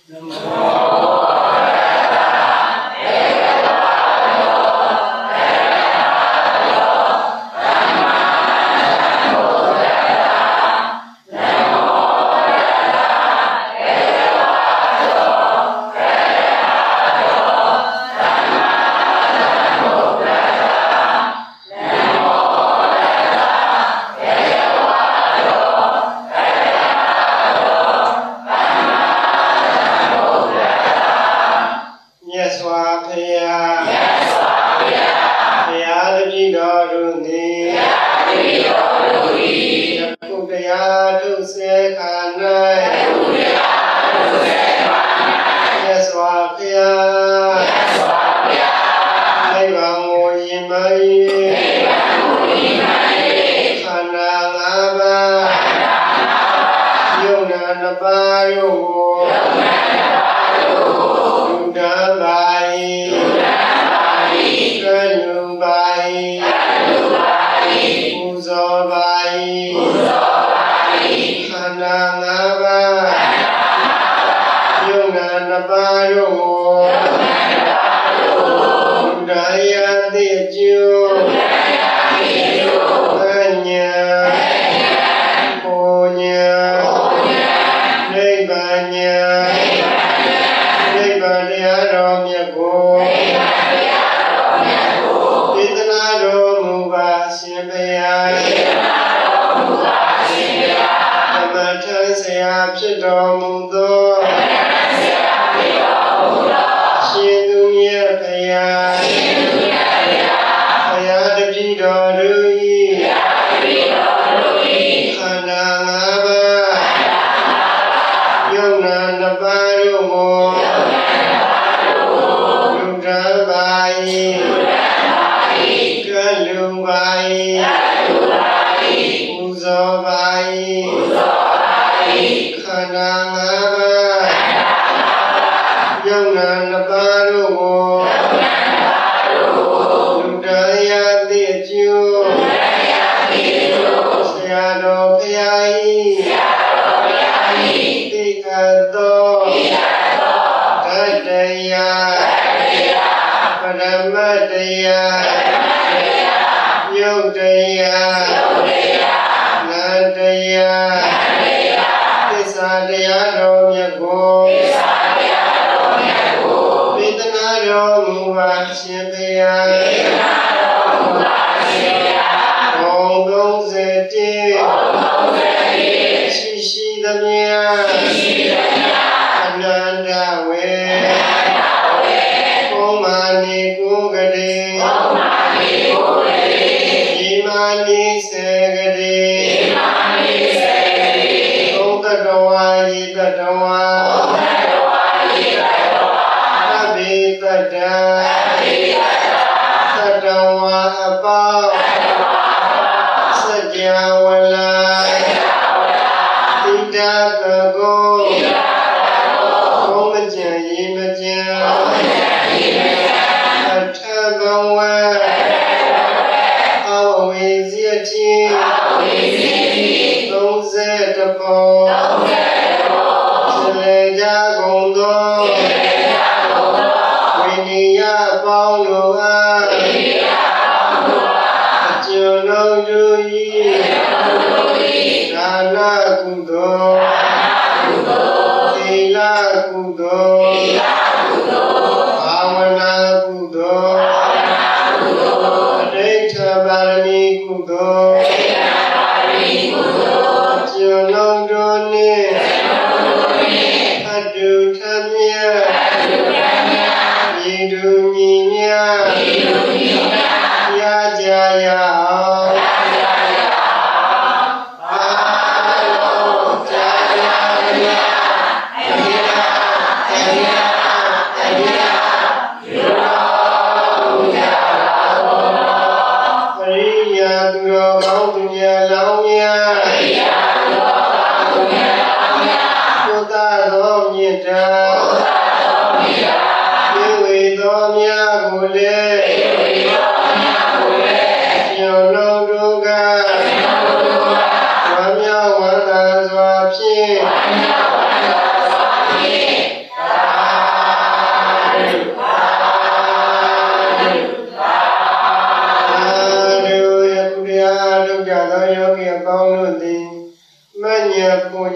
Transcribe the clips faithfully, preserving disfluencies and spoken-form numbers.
Hãy subscribe cho kênh Ghiền Mì Gõ để không bỏ lỡ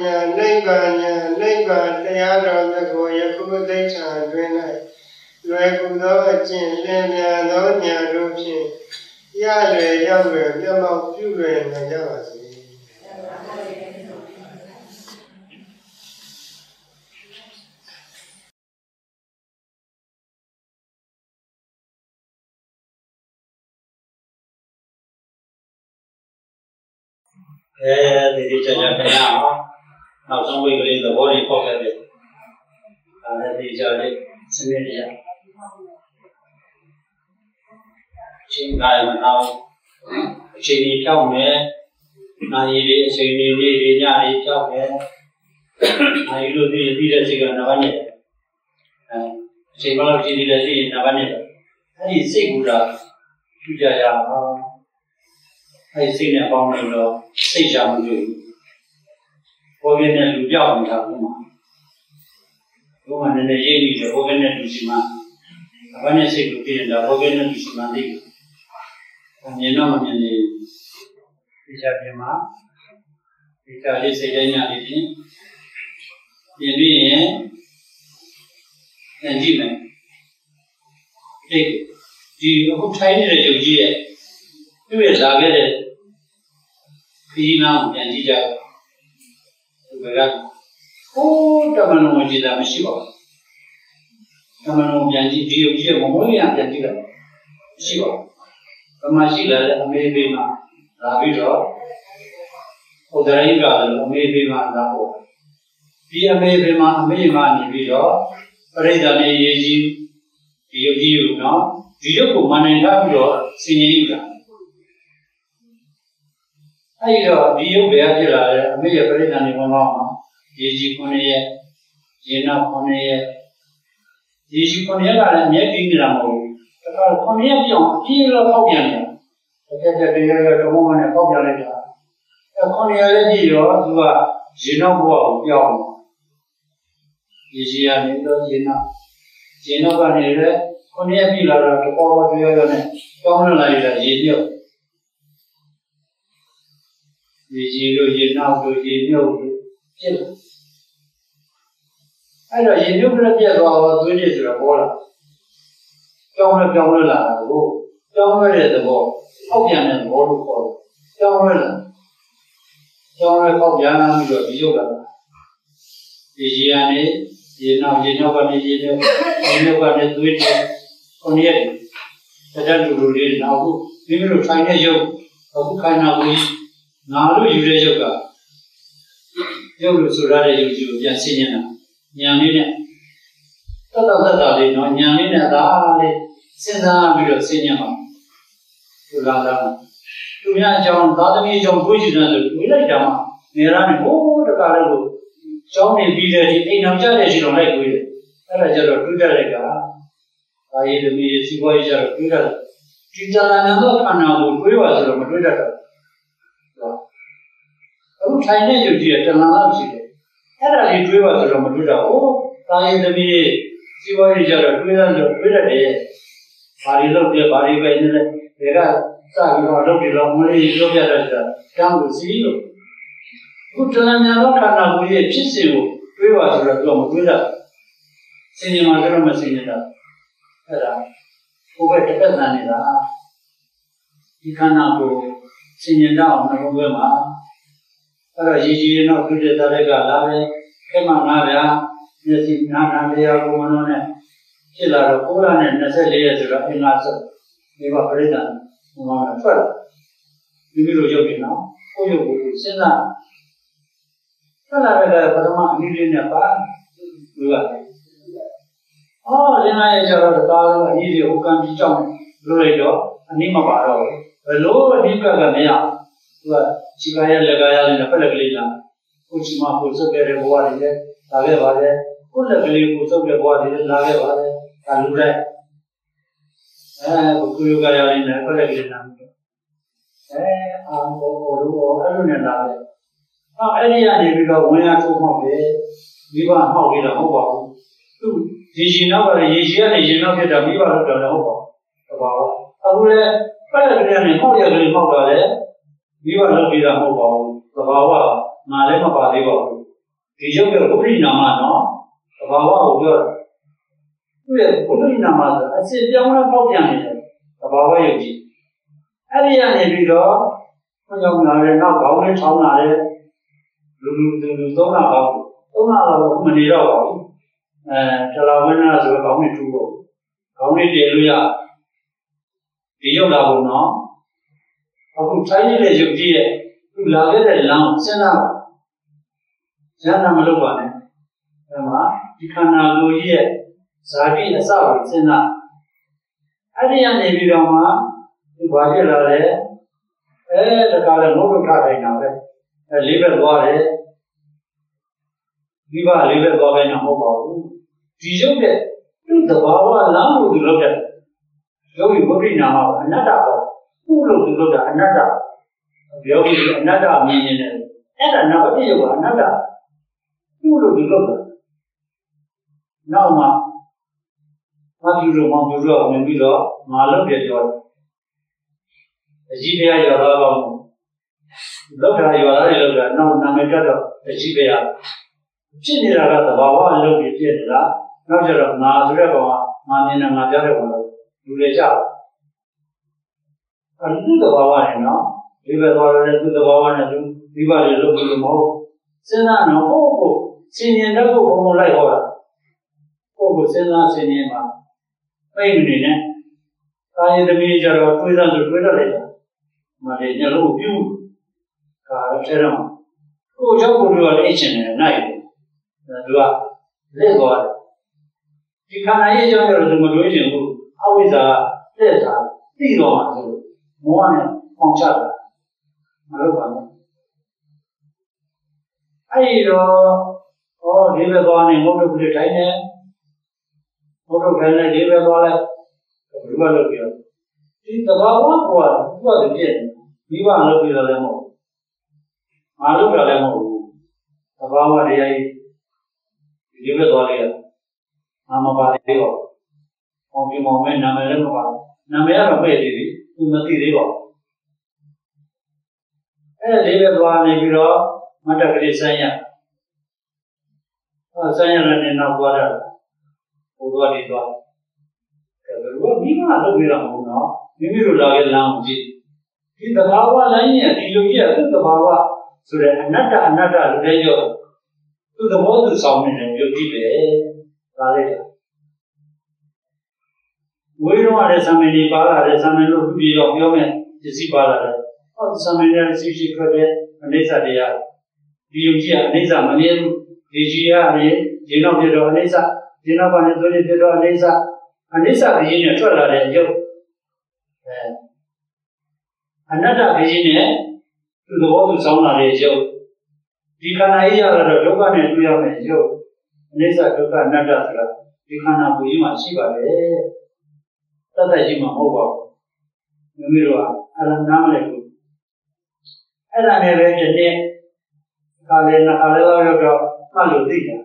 နိဗ္ဗာန်နိဗ္ဗာန်တရားတော်တကိုယခုသိက္ခာတွင်၌လွယ်ကူသောအကျင့်လင်းမြန်သောဉာဏ်တို့ဖြင့်ရလွယ်ရောက်လွယ်မျက်မှောက်ပြုလွယ်နိုင်ကြပါစေအဲဒီချက်ချက်ပြန်အောင်နောက်ဆုံးဝိကလေးသဘောတွေပေါက်ခဲ့တယ်ဒါလည်းဒီကြလေးစနစ်ရချင်းကာယမအောင်အချိန်ကြီးဖြောက်မယ်နိုင်ရည်အချိန်ကြီးလေးတွေညလေးဖြောက်မယ်နိုင်လို့ဒီပြီးတဲ့စိတ်ကနဘာနဲ့အဲအချိန်မလို့ရှိသေးတယ်ဒီနဘာနဲ့အဲဒီစိတ်ကူတာထူကြရအောင်အဲဒီစိတ်နဲ့ပေါင်းလို့တော့စိတ်ချမှုတွေ့ဘောကနဲ့လူပြောက်နေတာဘုမှာဘုမှာနည်းနည်းရေးနေတယ်ဘောကနဲ့လူစီမဘာနဲ့စိတ်ကိုပြင်းတာဘောကနဲ့လူစီမသိဘူးမြင်တော့မမြင်နေဒီချပြမှာဒီချလေးစိတ်တိုင်းညာလေးဖြင့်ပြင်ပြီးရင်ကြည့်မယ်ဒီဒီအခုထိုင်းနေတဲ့ယုံကြည်ရဲ့သူ့ရဲ့လာခဲ့တဲ့ခီးနာကိုပြန်ကြည့်ကြတယ်ဒီဘက်ကဟိုးတမန်တော်ကြည်တာမရှိပါဘူးတမန်တော်ပြန်ကြည့်ဒီယုံကြည်ရဲ့မမွေးရပြန်ကြည့်လိုက်မရှိပါဘူးကမရှိလာတဲ့အမေသေးမှာလာပြီးတော့ဟိုတရိကလည်းအမေသေးမှာလာဖို့ဒီအမေသေးမှာအမေမှာနေပြီးတော့ပရိသတ်နေရေးကြီးဒီယုံကြည်ကိုနော်ဒီရုပ်ကိုမနိုင်ထားပြီးတော့ဆင်ញင်ယူတာအဲဒီတော့ဒီရုပ်ပဲဖြစ်လာတယ်အမေရဲ့ပရိသတ်နေဘုံတော့ရေးကြီးခုနှစ်ရက်ရေနောက်ခုနှစ်ရက်ရေးကြီးခုနှစ်ရက်ကလည်းအမြဲတည်နေတာမဟုတ်ဘူးဒါကခုနှစ်ရက်ပြောင်းအပြည့်တော့ပေါက်ပြန်တယ်တကယ်တည်းရတော့ဘုံမနဲ့ပေါက်ပြန်လိုက်တာအဲခုနှစ်ရက်လည်းကြည့်ရောသူကရေနောက်ဘဝကိုပြောင်းရေးကြီးရနေတော့ရေနောက်ရေနောက်ကနေလည်းခုနှစ်ရက်ပြီလာတော့ပေါ်ပေါ်တွေ့ရရနဲ့ကောင်းလာလိုက်တာရေမြုပ်ရေကြီးလို့ရေနောက်လို့ရေမြုပ်လို့ပြစ်လို့အဲ့တော့ရေမြုပ်လည်းပြတ်သွားတော့သွေးတွေဆိုတော့ပေါ်လာကြောင်းလည်းကြောင်းလည်းလာတာကိုကြောင်းရတဲ့သဘောအောက်ပြန်တဲ့သဘောလို့ခေါ်တယ်ကြောင်းရလာကြောင်းရအောက်ပြန်လာပြီးတော့ဒီရုပ်လာရေကြီးရနေရေနောက်ရေနောက်ကနေရေမြုပ်ရေမြုပ်ကနေသွေးတွေခုနှစ်ရက်တတတူတူလေးနောက်ခုမိမိတို့ထိုင်တဲ့ရုပ်အခုခိုင်နာကိုငါတို့ယူတဲ့ရုပ်ကရုပ်လို့ဆိုရတဲ့ရုပ်ကြီးကိုပြန်ဆင်းနေတာညာလေးနဲ့တတ်တတ်တတ်လေးနော်ညာလေးနဲ့ဒါလေးစဉ်းစားပြီးတော့ဆင်းရမှာသူလာတာသူများအကြောင်းသာသမီအကြောင်းတွေးကြည့်တယ်ဆိုတွေးလိုက်တာမှနေရတဲ့ဟိုးတကားလေးကိုကျောင်းနေပြီးတဲ့ဒီအိမ်အောင်ကြတဲ့ရှင်တော်လိုက်တွေးတယ်အဲ့ဒါကြတော့တွေးကြလိုက်တာဒါရည်သမီးစီးပွားရေးကြတော့တွေးကြတယ်ဒီတဏှာနဲ့တော့ခန္ဓာကိုတွေးပါဆိုတော့မတွေးတတ်တော့အခုထိုင်တဲ့ယုတ်ကြီးကတဏှာလောက်ရှိတယ်အဲ့ဒါလေးတွေးပါဆိုတော့မတွေးတော့ဘူးဒါရည်သမီးစီးပွားရေးကြတော့တွေးရတော့တွေးတတ်တယ်ဘာတွေလုပ်တယ်ဘာတွေပဲနေလဲဒါကစပြီးတော့လုပ်ပြီးတော့မလေးပြောပြတယ်ဆိုတာတောင်းလို့စီးလို့အခုတဏှာနဲ့တော့ခန္ဓာကိုယ်ရဲ့ဖြစ်စဉ်ကိုတွေးပါဆိုတော့သူကမတွေးတတ်စင်ញမှာတော့မစင်ញတော့အဲ့ဒါဘုဘတစ်ပတ်တန်နေတာဒီခန္ဓာကိုစင်ញတော့နှလုံးသွင်းမှာအဲ့တော့ရည်ကြီးတော့ပြုတဲ့တဲ့ကလာပဲခဲမှငါဗျာမျက်စိနာနာတရားကိုမနှောနဲ့ဖြစ်လာတော့ကိုးလနဲ့၂၄ရက်ဆိုတော့အင်္ဂါစုဒီမှာပြိဿဘုံမှာထွက်လာဒီလိုရုပ်နေနော်ကိုရုပ်ကိုစဉ်းစားထွက်လာတဲ့ပထမအနည်းလေးနဲ့ပါဒီကအော်လင်းလာရဲ့ကျတော့တားလို့အနည်းစီဟိုကံပြီးကြောက်လို့လိုက်တော့အနည်းမပါတော့ဘူးဘယ်လိုအနည်းကကမရသူကခြေကားရလက်ကားရလည်းဖက်လက်ကလေးလာကိုချီမကိုစုပ်ခဲ့တဲ့ဘဝတွေလည်းလာခဲ့ပါတယ်ကိုလက်ကလေးကိုစုပ်တဲ့ဘဝတွေလည်းလာခဲ့ပါတယ်ဒါလူလိုက်အဲကိုယောဂရရင်လည်းဖက်လက်ကလေးလာတယ်အဲအာဘောဘောလို့အဲ့လိုနဲ့လာတယ်အော်အဲ့ဒီကနေပြီးတော့ဝင်ရထိုးမှောက်တယ်မိဘမှောက်ပြီးတော့မဟုတ်ပါဘူးသူဒီရှင်နောက်ကလည်းရေရှိကနေရှင်နောက်ဖြစ်တာမိဘလို့တော့လည်းဟုတ်ပါဘူးဘာလို့အခုလည်းဖက်လက်ကလေးကနေမှောက်ရကလေးမှောက်တာလေမိဘလုပ်ပြီးတာမဟုတ်ပါဘူးသဘာဝငါလည်းမပါသေးပါဘူးဒီရုပ်ရဲ့ဝိပရိနာမနော်သဘာဝကိုပြောတာသူ့ရဲ့ဝိပရိနာမဆိုအစစ်ပြောင်းလဲပေါက်ပြန်နေတယ်သဘာဝရုပ်ကြီးအဲ့ဒီကနေပြီးတော့ဘုရားကလည်းနောက်ခေါင်းလေးထောင်းလာတယ်လူလူလူလူသုံးလာတော့သုံးလာတော့မနေတော့ပါဘူးအဲတလာဝင်းနာဆိုတော့ခေါင်းလေးထူဖို့ခေါင်းလေးတည်လို့ရဒီရုပ်လာဖို့နော်အခုထိုင်းနေတဲ့ရုပ်ကြီးရဲ့သူလာခဲ့တဲ့လမ်းကိုစဉ်းစားပါဉာဏ်မလုပ်ပါနဲ့အဲမှာဒီခန္ဓာကိုယ်ကြီးရဲ့ဇာတိအစကိုစဉ်းစားအဲ့ဒီကနေပြီးတော့မှဒီဘာဖြစ်လာလဲအဲတခါလဲငုတ်ထုတ်ထားနေတာပဲအဲလေးဘက်သွားတယ်ဒီဘာလေးဘက်သွားပဲမဟုတ်ပါဘူးဒီရုပ်တဲ့သူ့သဘာဝလမ်းကိုသူလုပ်တယ်ရုပ်ရဲ့ဝိပရိနာမကအနတ္တပေါ့သူ့လို့သူလုပ်တာအနတ္တယောဂီအနတ္တမြင်နေတယ်အဲ့ဒါနောက်အပြည့်ရောအနတ္တသူ့လို့သူလုပ်တာနောက်မှမပြုလို့မပြုလို့ဝင်ပြီးတော့ငါလုပ်တယ်ပြောတယ်အကြီးဖရာရောတော့လောက်လောက်တာရောလာတယ်လောက်တာနောက်နာမည်တက်တော့အကြီးဖရာဖြစ်နေတာကသဘာဝအလုပ်ကြီးဖြစ်နေတာနောက်ကျတော့ငါဆိုတဲ့ကောင်ကငါမြင်နေငါကြားတဲ့ကောင်လို့လူလေကြအဲ့ဒီသဘာဝနဲ့နော်ဒီဘက်သွားတယ်သူသဘာဝနဲ့သူဒီဘက်လေလုပ်လို့မဟုတ်စဉ်းစားတော့ဟုတ်ဟုတ်စင်ရင်တော့ဘုံဘုံလိုက်ဟောတာဟုတ်ဟုတ်စဉ်းစားစင်ရင်မှာပိတ်နေနဲ့ကာယသမီးကြတော့တွေးစားလို့တွေးတော့လေမလေးညလုံးပြုတ်ကာရထဲတော့ကိုကြောက်ကိုတို့ကလည်းအချင်းနဲ့နိုင်တယ်သူကလက်သွားတယ်ဒီခန္ဓာရဲ့ကြောင့်တော့သူမတွေးချင်ဘူးအဝိဇ္ဇာလက်တာသိတော့မှဆိုမောဟနဲ့ပေါင်ချတာမလုပ်ပါနဲ့အဲ့ဒီတော့ဟောဒီဘက်သွားနေငုတ်တုတ်လေးတိုင်းနေငုတ်တုတ်တိုင်းနေဒီဘက်သွားလိုက်ဘယ်လိုလုပ်ပြဒီသဘာဝကသူကတည်းကမိဘလုပ်ပြတယ်လည်းမဟုတ်ငါလုပ်တာလည်းမဟုတ်ဘူးသဘာဝတရားကြီးဒီဘက်သွားလိုက်ရငါမပါသေးတော့အောင်ပြမောင်မဲ့နာမည်လည်းမပါနာမည်ကတော့ပဲ့သေးပြီသူမသိသေးပါဘူးအဲ့ဒီဘက်သွားနေပြီးတော့မတ္တကလေးဆိုင်ရဟောဆိုင်ရတဲ့နောက်သွားတာဟိုသွားဒီသွားအဲ့ဒါကမိမလုပ်ပြတာမဟုတ်တော့မိမိတို့လာခဲ့လမ်းကိုကြည့်ဒီသဘာဝလမ်းကြီးကဒီလိုကြီးကသူ့သဘာဝဆိုတဲ့အနတ္တအနတ္တလူတွေကြောသူ့သဘောသူဆောင်နေတယ်ပြောကြည့်ပဲဒါလေးဝိရောရတဲ့သံမင်းတွေပါလာတဲ့သံမင်းတို့ပြည်တော့ပြောမယ်ပစ္စည်းပါလာတယ်ဟောသံမင်းတွေစီစီထွက်တယ်အနိစ္စတရားဒီယုံကြည်ကအနိစ္စမမြဲဘူးဒီကြီးရတယ်ဒီနောက်ပြတော့အနိစ္စဒီနောက်ကနေသွေးပြတော့အနိစ္စအနိစ္စဘိရင်နဲ့ထွက်လာတဲ့ရုပ်အဲအနတ္တဘိရင်နဲ့သူ့သဘောသူဆောင်းလာတဲ့ရုပ်ဒီခန္ဓာကြီးရတော့ဒုက္ခနဲ့တွေ့ရမယ်ရုပ်အနိစ္စဒုက္ခအနတ္တဆိုတာဒီခန္ဓာကိုယ်ကြီးမှာရှိပါတယ်တတ်တဲ့ကြီးမှာမဟုတ်ပါဘူးမိမိတို့ကအလနားမလဲဘူးအဲ့ဒါနဲ့ပဲဒီနေ့ခါလေးနာခါလေးတော့တော့မှတ်လို့သိတာ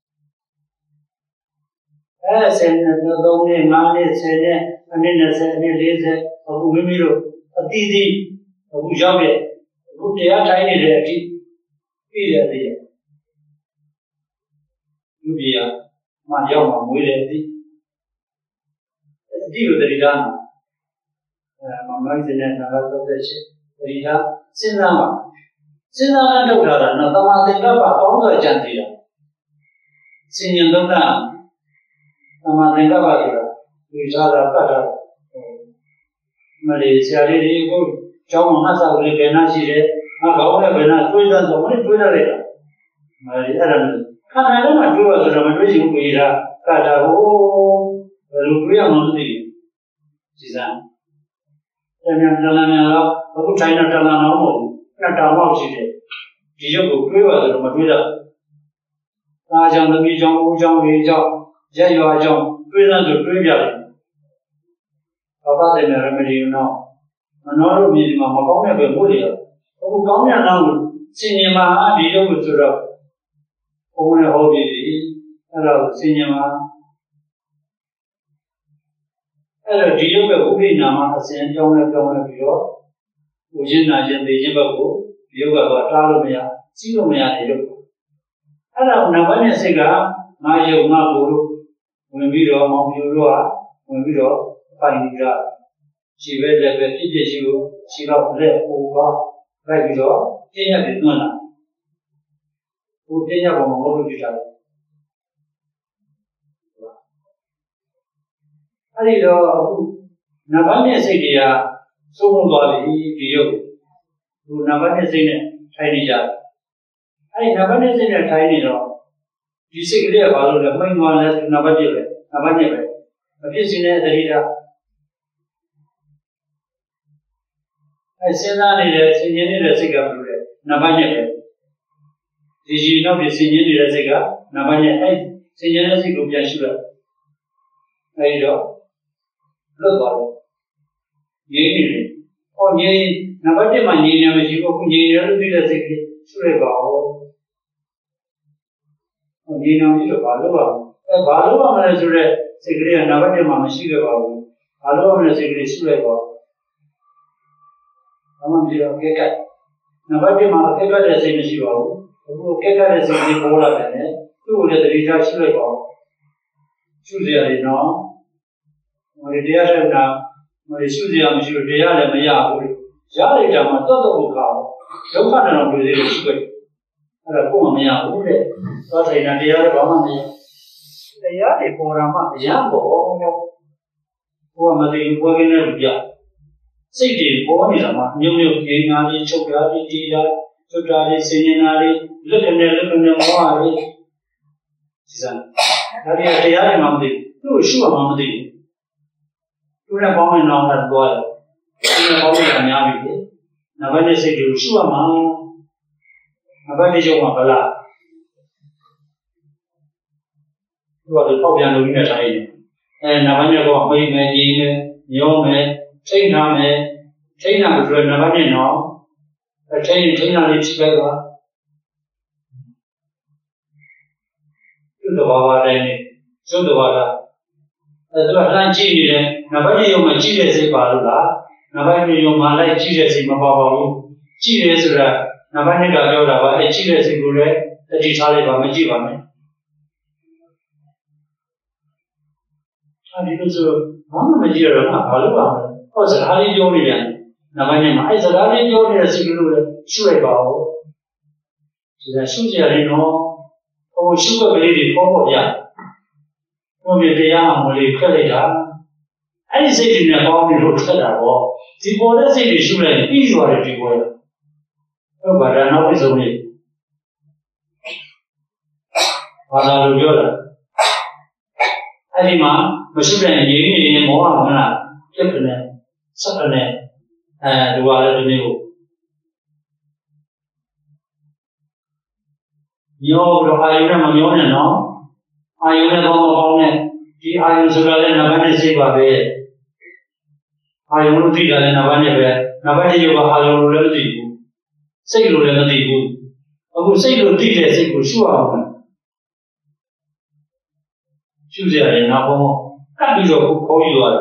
အဲဆယ်နှစ်သုံးနှစ်ငါးနှစ်ဆယ်နှစ်အနည်းနဲ့ဆယ်အနည်းလေးဆယ်အခုမိမိတို့အတိအသီးအခုရောက်တဲ့အခုတရားထိုင်နေတဲ့အထိပြည့်တဲ့အသီးလူကြီးကမှရောက်မှမွေးတဲ့အသီးအတိကိုတတိထားအဲမမိုင်းစနဲ့နာတော့တဲ့ရှင်းတတိထားစဉ်းစားပါစဉ်းစားရထုတ်တာကနော်တမန်သင်္ကပ္ပကောင်းစွာကြံစီတာစင်ញံသုံးတာတမန်သင်္ကပ္ပဆိုတာဒီစားတာပတ်တာမလေးဆရာလေးတွေကိုကျောင်းမှာငါစာကလေးဘယ်နှရှိတယ်ငါကောင်းတဲ့ဘယ်နှတွေးသားဆိုမင်းတွေးရလိုက်တာမလေးအဲ့ဒါမျိုးခန္ဓာထဲမှာတွေးရဆိုတော့မတွေးချင်ဘူးပြေးတာကတာဟိုဘယ်လိုတွေးရမှမသိဘူးစီစံတကယ်တလန်များတော့အခုထိုင်တာတလန်တော့မဟုတ်ဘူးနှစ်တောင်လောက်ရှိတယ်ဒီရုပ်ကိုတွေးရဆိုတော့မတွေးတော့အားကြောင့်သမီးကြောင့်ဦးကြောင့်ရေကြောင့်ရက်ရွာကြောင့်တွေးသားဆိုတွေးပြတယ်ဘာသာတဲ့ရမဒီနော်မနောတို့မြေဒီမှာမကောင်းတဲ့ပဲဘုရားအခုကောင်းတဲ့နောက်စင်ញင်မှာဒီရုပ်ကိုဆိုတော့ဘုံနဲ့ဟောပြီးပြီအဲ့တော့စင်ញင်မှာအဲ့တော့ဒီရုပ်ကဥပ္ပိနာမှာအစဉ်ကြောင်းနဲ့ကြောင်းနဲ့ပြီးတော့ဦးချင်းနာချင်းသိချင်းဘက်ကိုဒီရုပ်ကတော့တားလို့မရစီးလို့မရတဲ့ရုပ်အဲ့ဒါနံပါတ်နဲ့စိတ်ကငါယုံငါကိုလို့ဝင်ပြီးတော့မောင်ပြူတို့ကဝင်ပြီးတော့ပိုင်ပြီးတော့ခြေပဲလက်ပဲပြည့်ပြည့်ရှိလို့ခြေတော့လက်ဟိုကလိုက်ပြီးတော့ပြင်းရတယ်သွန်းလာဟိုပြင်းရပေါ်မှာမဟုတ်လို့ကြည့်တာအဲ့ဒီတော့အခုနံပါတ်နဲ့စိတ်တွေကသုံးလုံးသွားပြီဒီရုပ်ဟိုနံပါတ်နဲ့စိတ်နဲ့ထိုင်နေကြအဲ့ဒီနံပါတ်နဲ့စိတ်နဲ့ထိုင်နေတော့ဒီစိတ်ကလေးကဘာလို့လဲမိန်သွားလဲနံပါတ်တစ်ပဲနံပါတ်နှစ်ပဲမဖြစ်စီတဲ့တတိယအဲစဉ်းစားနေတဲ့စဉ်းကျင်နေတဲ့စိတ်ကဘယ်လိုလဲနံပါတ်နှစ်ပဲဒီကြီးနောက်ပြီးစဉ်းကျင်နေတဲ့စိတ်ကနံပါတ်နှစ်အဲစဉ်းကျင်တဲ့စိတ်ကိုပြန်ရှုလိုက်အဲဒီတော့လွတ်သွားတယ်ငြိမ်းနေတယ်ဟောငြိမ်းနံပါတ်တစ်မှာငြိမ်းနေမရှိဘူးအခုငြိမ်းနေလို့သိတဲ့စိတ်ကရှုလိုက်ပါဦးဟောငြိမ်းနေပြီတော့ဘာလို့ပါအဲဘာလို့ပါမလဲဆိုတော့စိတ်ကလေးကနံပါတ်တစ်မှာမရှိခဲ့ပါဘူးဘာလို့ပါမလဲစိတ်ကလေးရှုလိုက်ပါဘာမှမဖြစ်တော့ကဲကဲနံပါတ်တစ်မှာကဲကဲတဲ့စိတ်မရှိပါဘူးအခုကဲကဲတဲ့စိတ်လေးပေါ်လာတယ်သူ့ကိုလည်းတတိယရှုလိုက်ပါရှုစရာတွေနော်ဟိုတရားထုတ်တာဟိုရှုစရာမရှိလို့တရားလည်းမရဘူးရလိုက်တာမှတော့တော့ကောင်းဒုက္ခနဲ့တော့တွေ့သေးတယ်ရှုလိုက်အဲ့ဒါကိုယ်မမရဘူးတဲ့သောထိုင်တာတရားလည်းဘာမှမရတရားတွေပေါ်တာမှအရန်ပေါ်ကိုယ်မသိဘူးကိုယ်ကနေလို့ပြစိတ်တွေပေါ်နေတာမှမျိုးမျိုးငြိမ်းတာလေးချုပ်တာလေးတီးတာချုပ်တာလေးစင်နေတာလေးလွတ်ကနေလွတ်ကနေမောဟာလေးဒီစံဒါတွေတရားတွေမှမသိဘူးသူ့ကိုရှုမှမသိဘူးသူနဲ့ပေါင်းနေတော့တော့သွားတယ်သူနဲ့ပေါင်းနေတာများပြီလေနံပါတ်တစ်စိတ်ကိုရှုရမှာနံပါတ်တစ်ချုပ်မှာဗလားသူကလည်းပေါက်ပြန်လို့နေတိုင်းအဲနံပါတ်တစ်ကမိတ်မယ်ညီမယ်ညောမယ်ထိတ်ထားမယ်ထိတ်တာဆိုတော့နံပါတ်တစ်နော်အဲထိတ်ရင်ထိတ်တာလေးဖြစ်ပဲကွာသူ့တော်ဘာတိုင်းနေကျုပ်တော်ဘာလားအဲသူကလှမ်းကြည့်နေတယ်နံပါတ်တစ်ရုံမှာကြည့်တဲ့စိတ်ပါလို့လားနံပါတ်တစ်ရုံမှာလိုက်ကြည့်တဲ့စိတ်မပါပါဘူးကြည့်တယ်ဆိုတာနံပါတ်နှစ်ကပြောတာပါအဲကြည့်တဲ့စိတ်ကိုလည်းတတိထားလိုက်ပါမကြည့်ပါနဲ့အဲဒီလိုဆိုဘာမှမကြည့်ရတော့ငါဘာလို့ပါမလဲဟောစကားလေးပြောနေတယ်နံပါတ်နှစ်မှာအဲစကားလေးပြောနေတဲ့စိတ်ကလေးလည်းရှုလိုက်ပါဦးဒီကရှုကြရတယ်နော်ဟိုရှုကလေးတွေပေါ်ပေါ်ပြဘုရားတရားမှမလေးခက်လိုက်တာအဲ့ဒီစိတ်တွေနဲ့ပေါင်းပြီးလို့ထက်တာပေါ့ဒီပေါ်တဲ့စိတ်တွေရှုလိုက်ပြီးသွားတယ်ဒီပေါ်ဟုတ်ပါတော့နောက်ပြီးဆုံးလေးဘာသာလို့ပြောတာအဲ့ဒီမှာမရှုတဲ့ရင်းနေမောဟမလားပြက်ကနေဆက်ကနေအဲဒီဟာလည်းဒီမျိုးညောတော့အာယုနဲ့မမျောနဲ့နော်အာယုနဲ့တော့မပေါင်းနဲ့ဒီအာယုဆိုတာလည်းနံပါတ်တစ်စိတ်ပါပဲအာယုလို့သိတာလည်းနံပါတ်တစ်ပဲနံပါတ်တစ်ကအာယုလို့လည်းမသိဘူးစိတ်လို့လည်းမသိဘူးအခုစိတ်လို့သိတဲ့စိတ်ကိုရှုအောင်ရှုစရာလည်းနောက်ဆုံးကပ်ပြီးတော့ခေါ်ယူသွားတာ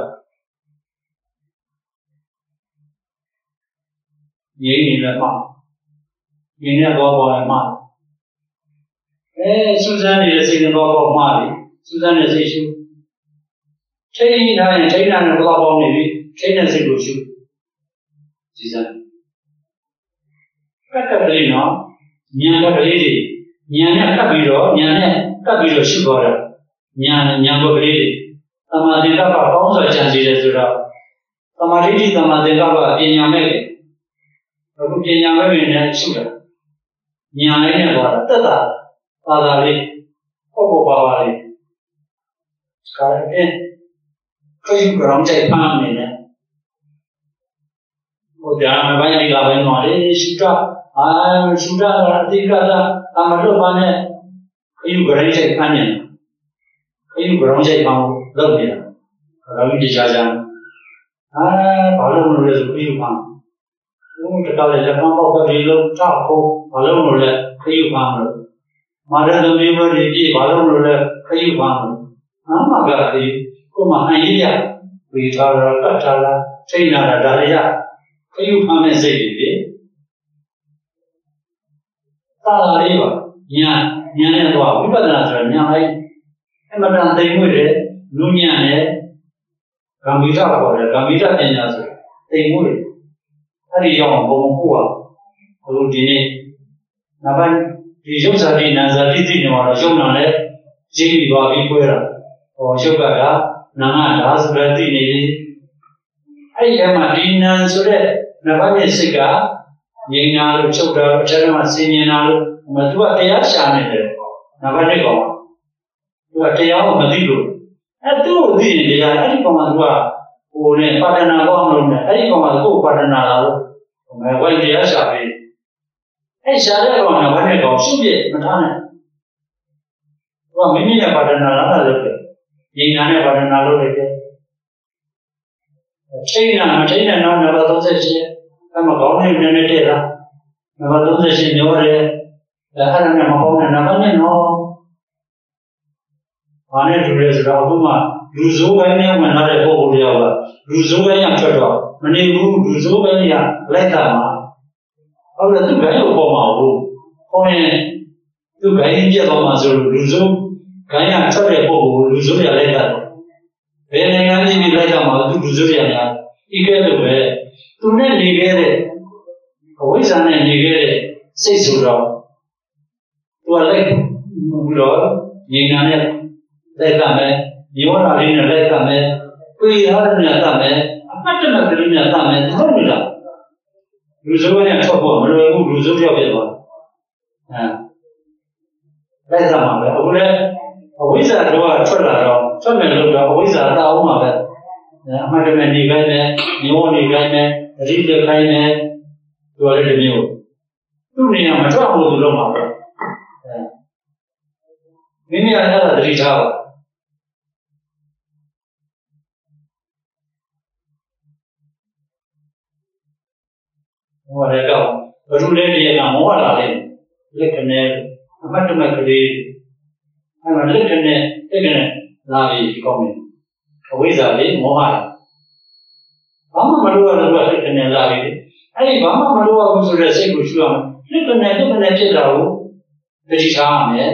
ရင်းနေလည်းမှရင်းနေတော့ပေါ်လည်းမှအဲစူးစမ်းနေတဲ့စိတ်ကတော့ပေါ့မှားပြီစူးစမ်းတဲ့စိတ်ရှုထိန်းထားရင်ထိန်းထားတယ်တော့ပေါ့နေပြီထိန်းတဲ့စိတ်ကိုရှုဒီစမ်းကက်ကလေးနော်ဉာဏ်ကလေးတွေဉာဏ်နဲ့ကပ်ပြီးတော့ဉာဏ်နဲ့ကပ်ပြီးတော့ရှုသွားတာဉာဏ်ဉာဏ်ကလေးတွေသမာဓိကပ္ပပေါင်းစွာကြံစည်တယ်ဆိုတော့သမာဓိတိသမာဓိကပ္ပပညာမဲ့တယ်အခုပညာမဲ့ရင်လည်းရှုတာဉာဏ်လေးနဲ့သွားတာတက်တာပါတာလေးပေါ့ပေါ့ပါပါလေးကာရင်ခရုကရောင်းချိုက်ဖမ်းနေတယ်ဟိုဒါမှဘိုင်းဒီကဘိုင်းမှာလေရှုတာအာရှုတာအတိကတာအမလို့ပါနဲ့ခရုကရောင်းချိုက်ဖမ်းနေတယ်ခရုကရောင်းချိုက်ဖမ်းလုပ်နေတာရောင်းတရားကြမ်းအာဘာလို့မလို့လဲဆိုခရုဖမ်းဘုံတတော်လည်းလက်ဖမ်းပေါက်ပဲလို့ထောက်ဖို့ဘာလို့မလို့လဲခရုဖမ်းလို့မာရသမီးတို့ဒီပြည့်ဘာလို့လို့လဲခရုဖမ်းလို့နာမကတိကိုမအန်ရရဝေထားတာတတ်ထားတာထိတ်လာတာဒါရရခရုဖမ်းတဲ့စိတ်တွေလေတာလာလေးပါညာညာနဲ့တော့ဝိပဿနာဆိုတာညာလိုက်အမှန်တန်သိမှုတွေနုညံ့နဲ့ဂံဗီရပေါ်တယ်ဂံဗီရပညာဆိုသိမှုတွေအဲ့ဒီကြောင့်ဘုံပို့อ่ะဘုလိုဒီနေ့နဘာဒီရုပ်စာတိနာစာတိသိနေမှာတော့ရုပ်နာနဲ့ရင်းပြီးသွားပြီးပွဲတာဟောရုပ်ကကနာငါဒါဆိုတဲ့သိနေပြီအဲ့ဒီမှာဒီနာဆိုတဲ့နဘာရဲ့စိတ်ကငြိမ်နာလို့ချုပ်တာအထက်မှာစင်ញင်နာလို့မသူကတရားရှာနေတယ်နဘာနဲ့ကောင်သူကတရားကိုမသိလို့အဲ့သူ့ကိုသိရင်တရားအဲ့ဒီကောင်ကသူကဟိုနဲ့ပါဒနာကောင်းလို့နဲ့အဲ့ဒီကောင်ကကိုယ်ပါဒနာလာလို့မဝိုင်းတရားရှာပြီးအဲ့ရှာတဲ့ကောင်ကဘာနဲ့ကောင်ရှုပ်ပြမထားနဲ့သူကမိမိနဲ့ပါဒနာလာတာလို့ပဲငြိမ်နာနဲ့ပါဒနာလို့လည်းပဲထိန်းနာမထိန်းနဲ့တော့နံပါတ်သုံးရှင်းအဲ့မှာကောင်းနေနေနေတဲ့လားနံပါတ်သုံးရှင်းပြောတယ်အဲ့ဒါနဲ့မဟုတ်နဲ့နံပါတ်နဲ့နော်ဘာနဲ့တူလဲဆိုတော့အခုမှလူစိုးပိုင်းနဲ့ဝင်လာတဲ့ပုံပေါ်တွေကလူစိုးပိုင်းရထွက်တော့မနေဘူးလူစိုးပိုင်းကလိုက်တာမှာဟုတ်တယ်သူဘယ်လိုပေါ်မှာဘူးပေါ်ရင်သူဘယ်ရင်ပြတ်သွားမှာဆိုလို့လူစိုးခိုင်းရထွက်တဲ့ပုံကိုလူစိုးရလိုက်တာဘယ်နိုင်ငံကြီးပြီးလိုက်တာမှာသူလူစိုးရများဒီကဲလို့ပဲသူနဲ့နေခဲ့တဲ့အဝိဇ္ဇာနဲ့နေခဲ့တဲ့စိတ်ဆိုတော့သူကလိုက်ပြီးတော့ဉာဏ်နဲ့လိုက်တာမယ်ညောတာလေးနဲ့လိုက်တာမယ်ပြေးထားတဲ့နဲ့တာမယ်အမှတ်တမဲ့ကလေးနဲ့တာမယ်ဒီလိုမျိုးလားလူစိုးနဲ့ထွက်ဖို့မလွယ်ဘူးလူစိုးပြောက်ပြသွားအဲလိုက်တာမှာပဲအခုလည်းအဝိဇ္ဇာတော့ထွက်လာတော့ထွက်မယ်လို့တော့အဝိဇ္ဇာတာအောင်မှာပဲအမှတ်တမဲ့နေခိုင်းတယ်ညောနေခိုင်းတယ်အတိတ်ခိုင်းတယ်ပြောရတဲ့မျိုးသူ့နေရာမထွက်ဘူးလို့မှာပဲအဲမိမိကအဲ့ဒါသတိထားပါဟောရတော့ဘုရုလေးတွေကမောဟလာတယ်လက်ကနေအမှတ်တမဲ့ကလေးအဲ့မှာလက်ကနေတက်ကနေလာပြီးကောင်းတယ်အဝိဇ္ဇာလေးမောဟလာဘာမှမလုပ်ရတော့လက်ကနေလာပြီးအဲ့ဒီဘာမှမလုပ်ရဘူးဆိုတဲ့စိတ်ကိုရှုရမယ်လက်ကနေလက်ကနေဖြစ်တာကိုသတိထားရမယ်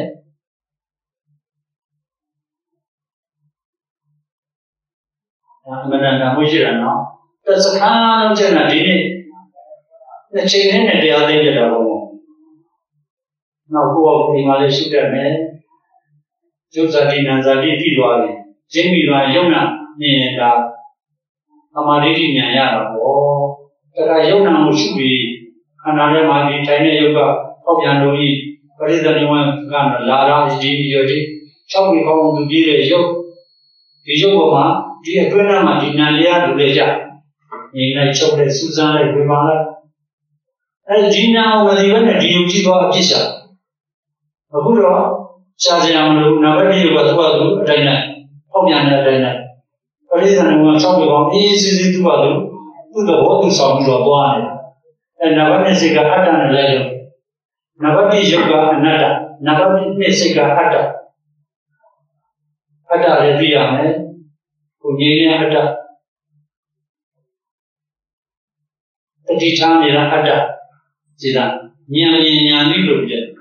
အမှန်တန်တာမရှိတာနော်တစခါလုံးကျန်တာဒီနေ့တစ်ချိန်နဲ့တရားသိကြတာပေါ့နောက်ကိုယ်ကအိမ်မှာလည်းရှုတတ်မယ်ကျုပ်ဇာတိနံဇာတိသိသွားတယ်ကျင်းပြီးသွားရုံနာမြင်ရင်ဒါသမာဓိဉာဏ်ရတာပေါ့ဒါကရုံနာကိုရှုပြီးခန္ဓာထဲမှာဒီထိုင်တဲ့ယုတ်ကပေါက်ပြန်လို့ဤပရိသေနိဝံကလာလာဒီဒီရောဒီ၆ဝီကောင်းသူပြည့်တဲ့ယုတ်ဒီယုတ်ပေါ်မှာဒီအတွင်းထဲမှာဒီနံလျားလူတွေကြငြိမ်လိုက်ချုပ်လိုက်စူးစမ်းလိုက်ဝေပါလိုက်အဲဒီနာမဒီဘက်နဲ့ဒီယုတ်ကြည့်သွားအဖြစ်ရှာအခုတော့ရှားစရာမလိုနံပါတ်တစ်ကသူကသူအတိုင်းနဲ့ပေါက်ပြန်တဲ့အတိုင်းနဲ့ပရိသေနိဝံ၆ဝီကောင်းအေးစစ်စစ်သူ့ပါသူသူ့သဘောသူဆောင်ပြီးတော့သွားတယ်အဲနံပါတ်နှစ်စိတ်ကအတ္တနဲ့လိုက်လို့နံပါတ်တစ်ယုတ်ကအနတ္တနံပါတ်နှစ်စိတ်ကအတ္တအတ္တလည်းသိရမယ်ကိုငြိမ်းရအတ္တတတိထားနေတဲ့အတ္တဒီလားဉာဏ်ဉာဏ်ပြီးလို့ပြည့်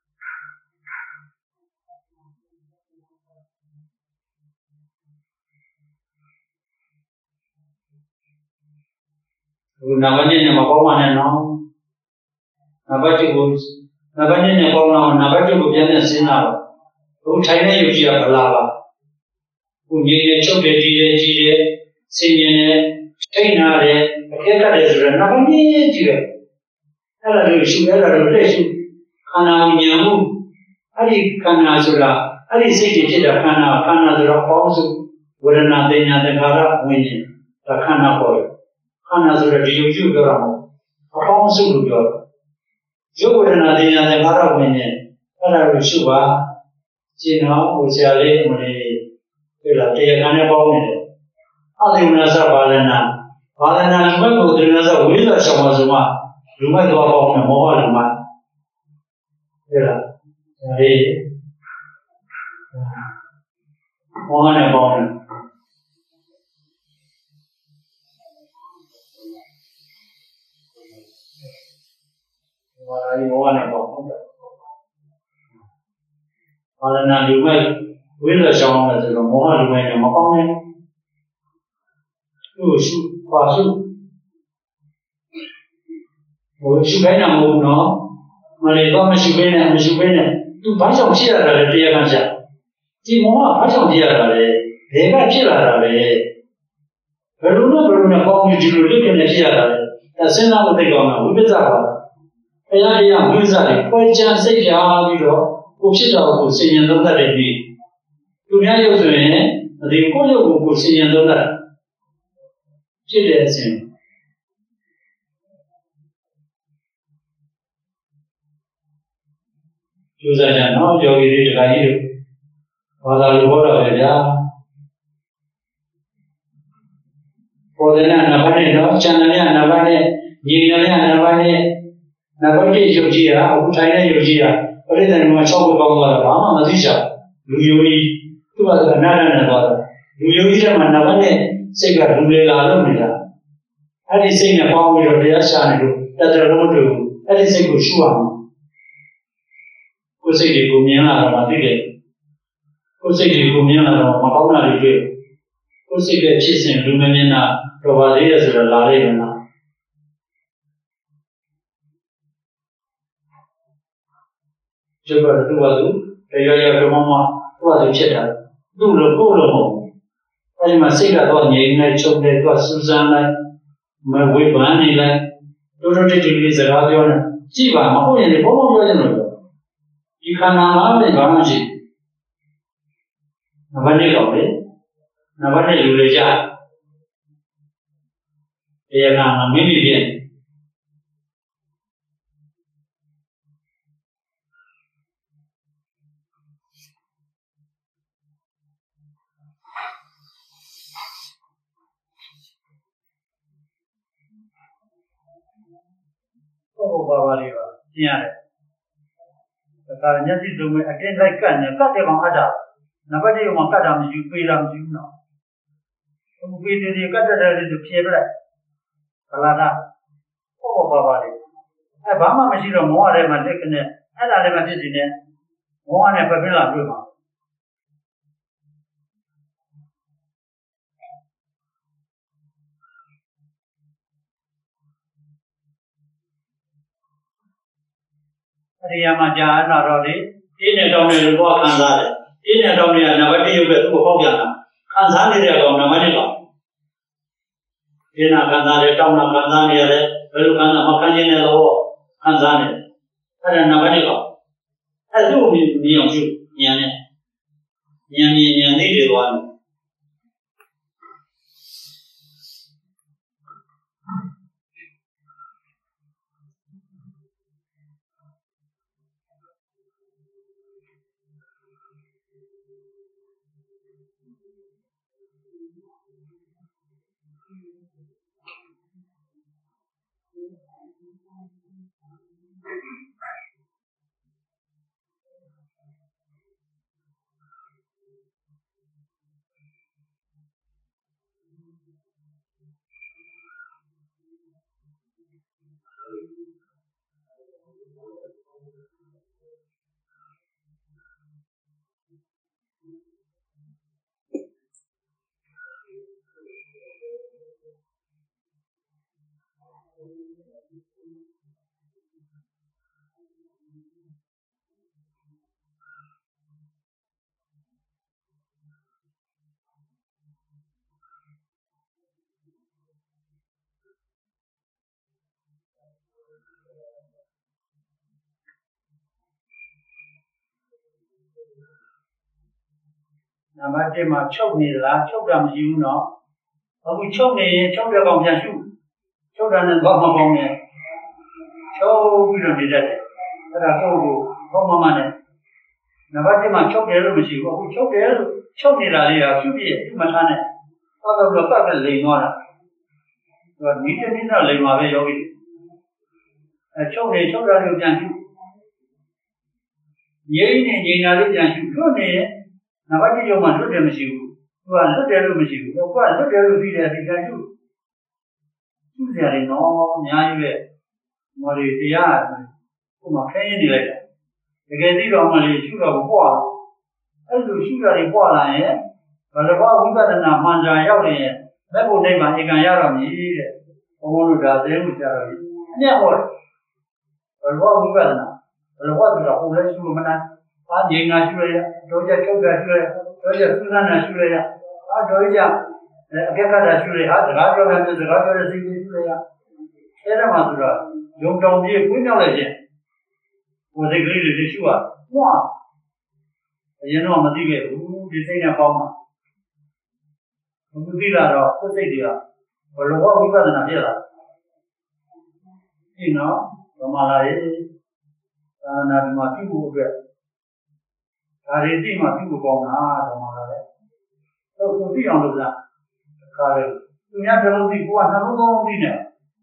အခုနံပါတ်နှစ်နဲ့မပေါင်းပါနဲ့နော်နံပါတ်တစ်ကိုနံပါတ်နှစ်နဲ့ပေါင်းတော့နံပါတ်တစ်ကိုပြန်ပြန်စဉ်းစားတော့အခုထိုင်တဲ့ယုတ်ကြီးကဘလားပါခုငြိမ်နေချုပ်တယ်ကြီးတယ်ကြီးတယ်ဆင်ញင်တယ်ထိတ်နာတယ်အခက်ခတ်တယ်ဆိုတော့နံပါတ်နှစ်ကြီးပဲအဲ့ဒါလို့ရှုအဲ့ဒါလို့လက်ရှုခန္ဓာဉာဏ်မှုအဲ့ဒီခန္ဓာဆိုတာအဲ့ဒီစိတ်တွေဖြစ်တာခန္ဓာခန္ဓာဆိုတော့ပေါင်းစုဝေဒနာသင်ညာသင်္ခါရဝိညာဉ်ဒါခန္ဓာပေါ်တယ်ခန္ဓာဆိုတော့ဒီယုတ်ကြီးပြောတာမဟုတ်အပေါင်းစုလို့ပြောတာယုတ်ဝေဒနာသင်ညာသင်္ခါရဝိညာဉ်အဲ့ဒါလို့ရှုပါရှင်းတော့ဟိုဆရာလေးမလေးပြောတာတရားခံနဲ့ပေါင်းနေတယ်အသိဉာဏ်စပါလနာပါလနာလူမဲ့ကိုသင်္ခါရဝိဇ္ဇာရှောင်ပါဆိုမှလူမဲ့တော့ပေါင်းနေမောဟလူမဲ့ပြောတာဒါလေးမောဟနဲ့ပေါင်းနေဘာလဲမောဟနဲ့ပေါင်းတယ်ဘာလနာလူမိုက်ဝိဇ္ဇာဆောင်တယ်ဆိုတော့မောဟလူမိုက်နဲ့မကောင်းနဲ့သူ့ရှုပါရှုဟိုရှုခိုင်းတာမဟုတ်ဘူးနော်မလေးတော့မရှုဘဲနဲ့မရှုဘဲနဲ့သူဘာကြောင့်ဖြစ်ရတာလဲတရားကံရှာဒီမောဟဘာကြောင့်ဖြစ်ရတာလဲဘယ်ကဖြစ်လာတာလဲဘယ်လိုနဲ့ဘယ်လိုနဲ့ပေါင်းပြီးဒီလိုလိမ့်နေဖြစ်ရတာလဲဒါစဉ်းစားလို့သိကောင်းတာဝိပဿနာပါဘုရားတရားဝိပဿနာတွေပွဲချမ်းစိတ်ဖြာပြီးတော့ကိုဖြစ်တာကိုစဉ်းရင်သုံးတတ်တယ်ပြီးသူများရုပ်ဆိုရင်ဒီကိုရုပ်ကိုကိုစဉ်းရင်သုံးတတ်ဖြစ်တဲ့အစဉ်ကျိုးစားကြနော်ယောဂီတွေတရားကြီးတွေဘာသာလိုဟောတာပဲဗျာပေါ်တဲ့နာဘာနဲ့နော်ကျန်တဲ့နာဘာနဲ့ညီနေတဲ့နာဘာနဲ့နာဘာတိရုပ်ကြီးဟာအခုထိုင်တဲ့ရုပ်ကြီးဟာပရိသတ်က၆ခုပေါင်းသွားတာဘာမှမသိချင်လူယိုကြီးသူ့ဘာသာနာနာနဲ့သွားတာလူယိုကြီးကမှနာဘာနဲ့စိတ်ကလူလေလာလို့နေတာအဲ့ဒီစိတ်နဲ့ပေါင်းပြီးတော့တရားရှာနေလို့တတရလုံးတူအဲ့ဒီစိတ်ကိုရှုရအောင်ကိုယ်စိတ်တွေကိုမြင်လာတော့မသိတယ်ကိုယ်စိတ်တွေကိုမြင်လာတော့မကောင်းတာတွေတွေ့ကိုယ်စိတ်ရဲ့ဖြစ်စဉ်လူမမြင်တာတော့ပါသေးတယ်ဆိုတော့လာလိမ့်မယ်နော်ကျုပ်ကတော့သူ့ဘာသူတရားရပြမမသူ့ဘာသူဖြစ်တာသူ့လိုကိုယ်လိုမဟုတ်အဲဒီမှာစိတ်ကတော့ငြိမ်နေချုပ်နေသူကစူးစမ်းလိုက်မဝေးပန်းနေလိုက်တို့တို့တိတ်တိတ်စကားပြောနေကြည့်ပါမဟုတ်ရင်ဘောဘောပြောကြတယ်ဒီခန္ဓာမှာလည်းဘာမှမရှိနံပါတ်လေးတော့လေနံပါတ်လေးလူတွေကြတရားနာမမိမိပြည့်ဟုတ်ပါပါလေးပါကျင်ရတယ်ဒါကညစီတုံးမဲ့အတင်းလိုက်ကတ်နေကတ်တယ်ကောင်အပ်တာနံပါတ်လေးကမှကတ်တာမရှိဘူးပေးတာမရှိဘူးနော်ဟိုပေးတယ်ကတ်တယ်လေဆိုဖြေပလိုက်ခလာတာဟုတ်ပါပါလေးအဲဘာမှမရှိတော့မောရထဲမှာလက်ကနေအဲ့ဒါလည်းမဖြစ်စီနဲ့မောရနဲ့ပပင်းလာတွေ့မှာအရိယာမှာကြာလာတော့လေအင်းနဲ့တောင်းတယ်လို့ဘောခံစားတယ်အင်းနဲ့တောင်းတယ်ကနံပါတ်တစ်ရုပ်ပဲသူ့ကိုပေါက်ပြန်တာခံစားနေတဲ့ကောင်နံပါတ်တစ်ကောင်ဒီနာခံစားတယ်တောင်းတာခံစားနေရတယ်ဘယ်လိုခံစားမခံခြင်းနဲ့တော့ခံစားနေအဲ့ဒါနံပါတ်တစ်ကောင်အဲ့သူ့ကိုမြင်အောင်ရှုဉာဏ်နဲ့ဉာဏ်မြင်ဉာဏ်သိတယ်သွားတယ်နံပါတ်တစ်မှာချုပ်နေလားချုပ်တာမရှိဘူးနော်အခုချုပ်နေရင်ချုပ်တဲ့ကောင်ပြန်ရှုချုပ်တာနဲ့ဘာမှမပေါင်းနဲ့ချုပ်ပြီးတော့နေတတ်တယ်အဲ့ဒါကိုကိုဘောမမနဲ့နံပါတ်တစ်မှာချုပ်တယ်လို့မရှိဘူးအခုချုပ်တယ်လို့ချုပ်နေတာလေးကရှုပြည့်သူ့မထားနဲ့ပတ်တော့တော့ပတ်ပဲလိန်သွားတာသူကနီးတဲ့နီးတော့လိန်ပါပဲယောဂီအဲချုပ်နေချုပ်တာလေးပြန်ရှုငြိမ့်နေငြိမ့်တာလေးပြန်ရှုလွတ်နေနံပါတ်တစ်ရုံမှာလွတ်တယ်မရှိဘူးသူကလွတ်တယ်လို့မရှိဘူးသူကလွတ်တယ်လို့ပြီးတယ်ဒီကရှုရှုစရာလေးတော့အများကြီးပဲမော်ရီတရားဟိုမှာခဲရင်းနေလိုက်တာတကယ်သိတော့မှလေရှုတော့ပေါ့အဲ့လိုရှိတာတွေပွားလာရင်ဘယ်လိုဝိပဿနာမှန်ကြရောက်နေရင်မဲ့ဖို့နိဗ္ဗာန်ဧကံရတော့မြည်တဲ့ဘုံဘုံတို့ဒါသိမှုကြတော့အမြတ်ဟောတယ်ဘယ်လိုဝိပဿနာဘယ်လိုဝဆိုတာဟိုလည်းရှိလို့မနာအာငြိမ်နာရှိရရတော့ကြချုပ်တာရှိရတော့ကြသုသနာရှိရရအာတော့ကြအကက်ကတာရှိရဟာစကားပြောတယ်စကားပြောတဲ့စိတ်ရှိရရအဲ့ဒါမှဆိုတော့ယုံတောင်ကြီးကိုမြောက်လိုက်ခြင်းဟိုစိတ်ကလေးတွေရှိရဟွာအရင်တော့မသိခဲ့ဘူးဒီစိတ်နဲ့ပေါင်းတာဘုသူသိလာတော့ကိုယ်စိတ်တွေကဘယ်လိုဝိပဿနာဖြစ်လာဒီနော်ဓမ္မလာရေးသာနာဒီမှာပြုဖို့အတွက်ဒါတွေသိမှပြုဖို့ကောင်းတာဓမ္မလာရဲ့တော့ကိုသိအောင်လုပ်တာခါလေသူများဘယ်လိုသိကိုကနှလုံးသွင်းသိနေ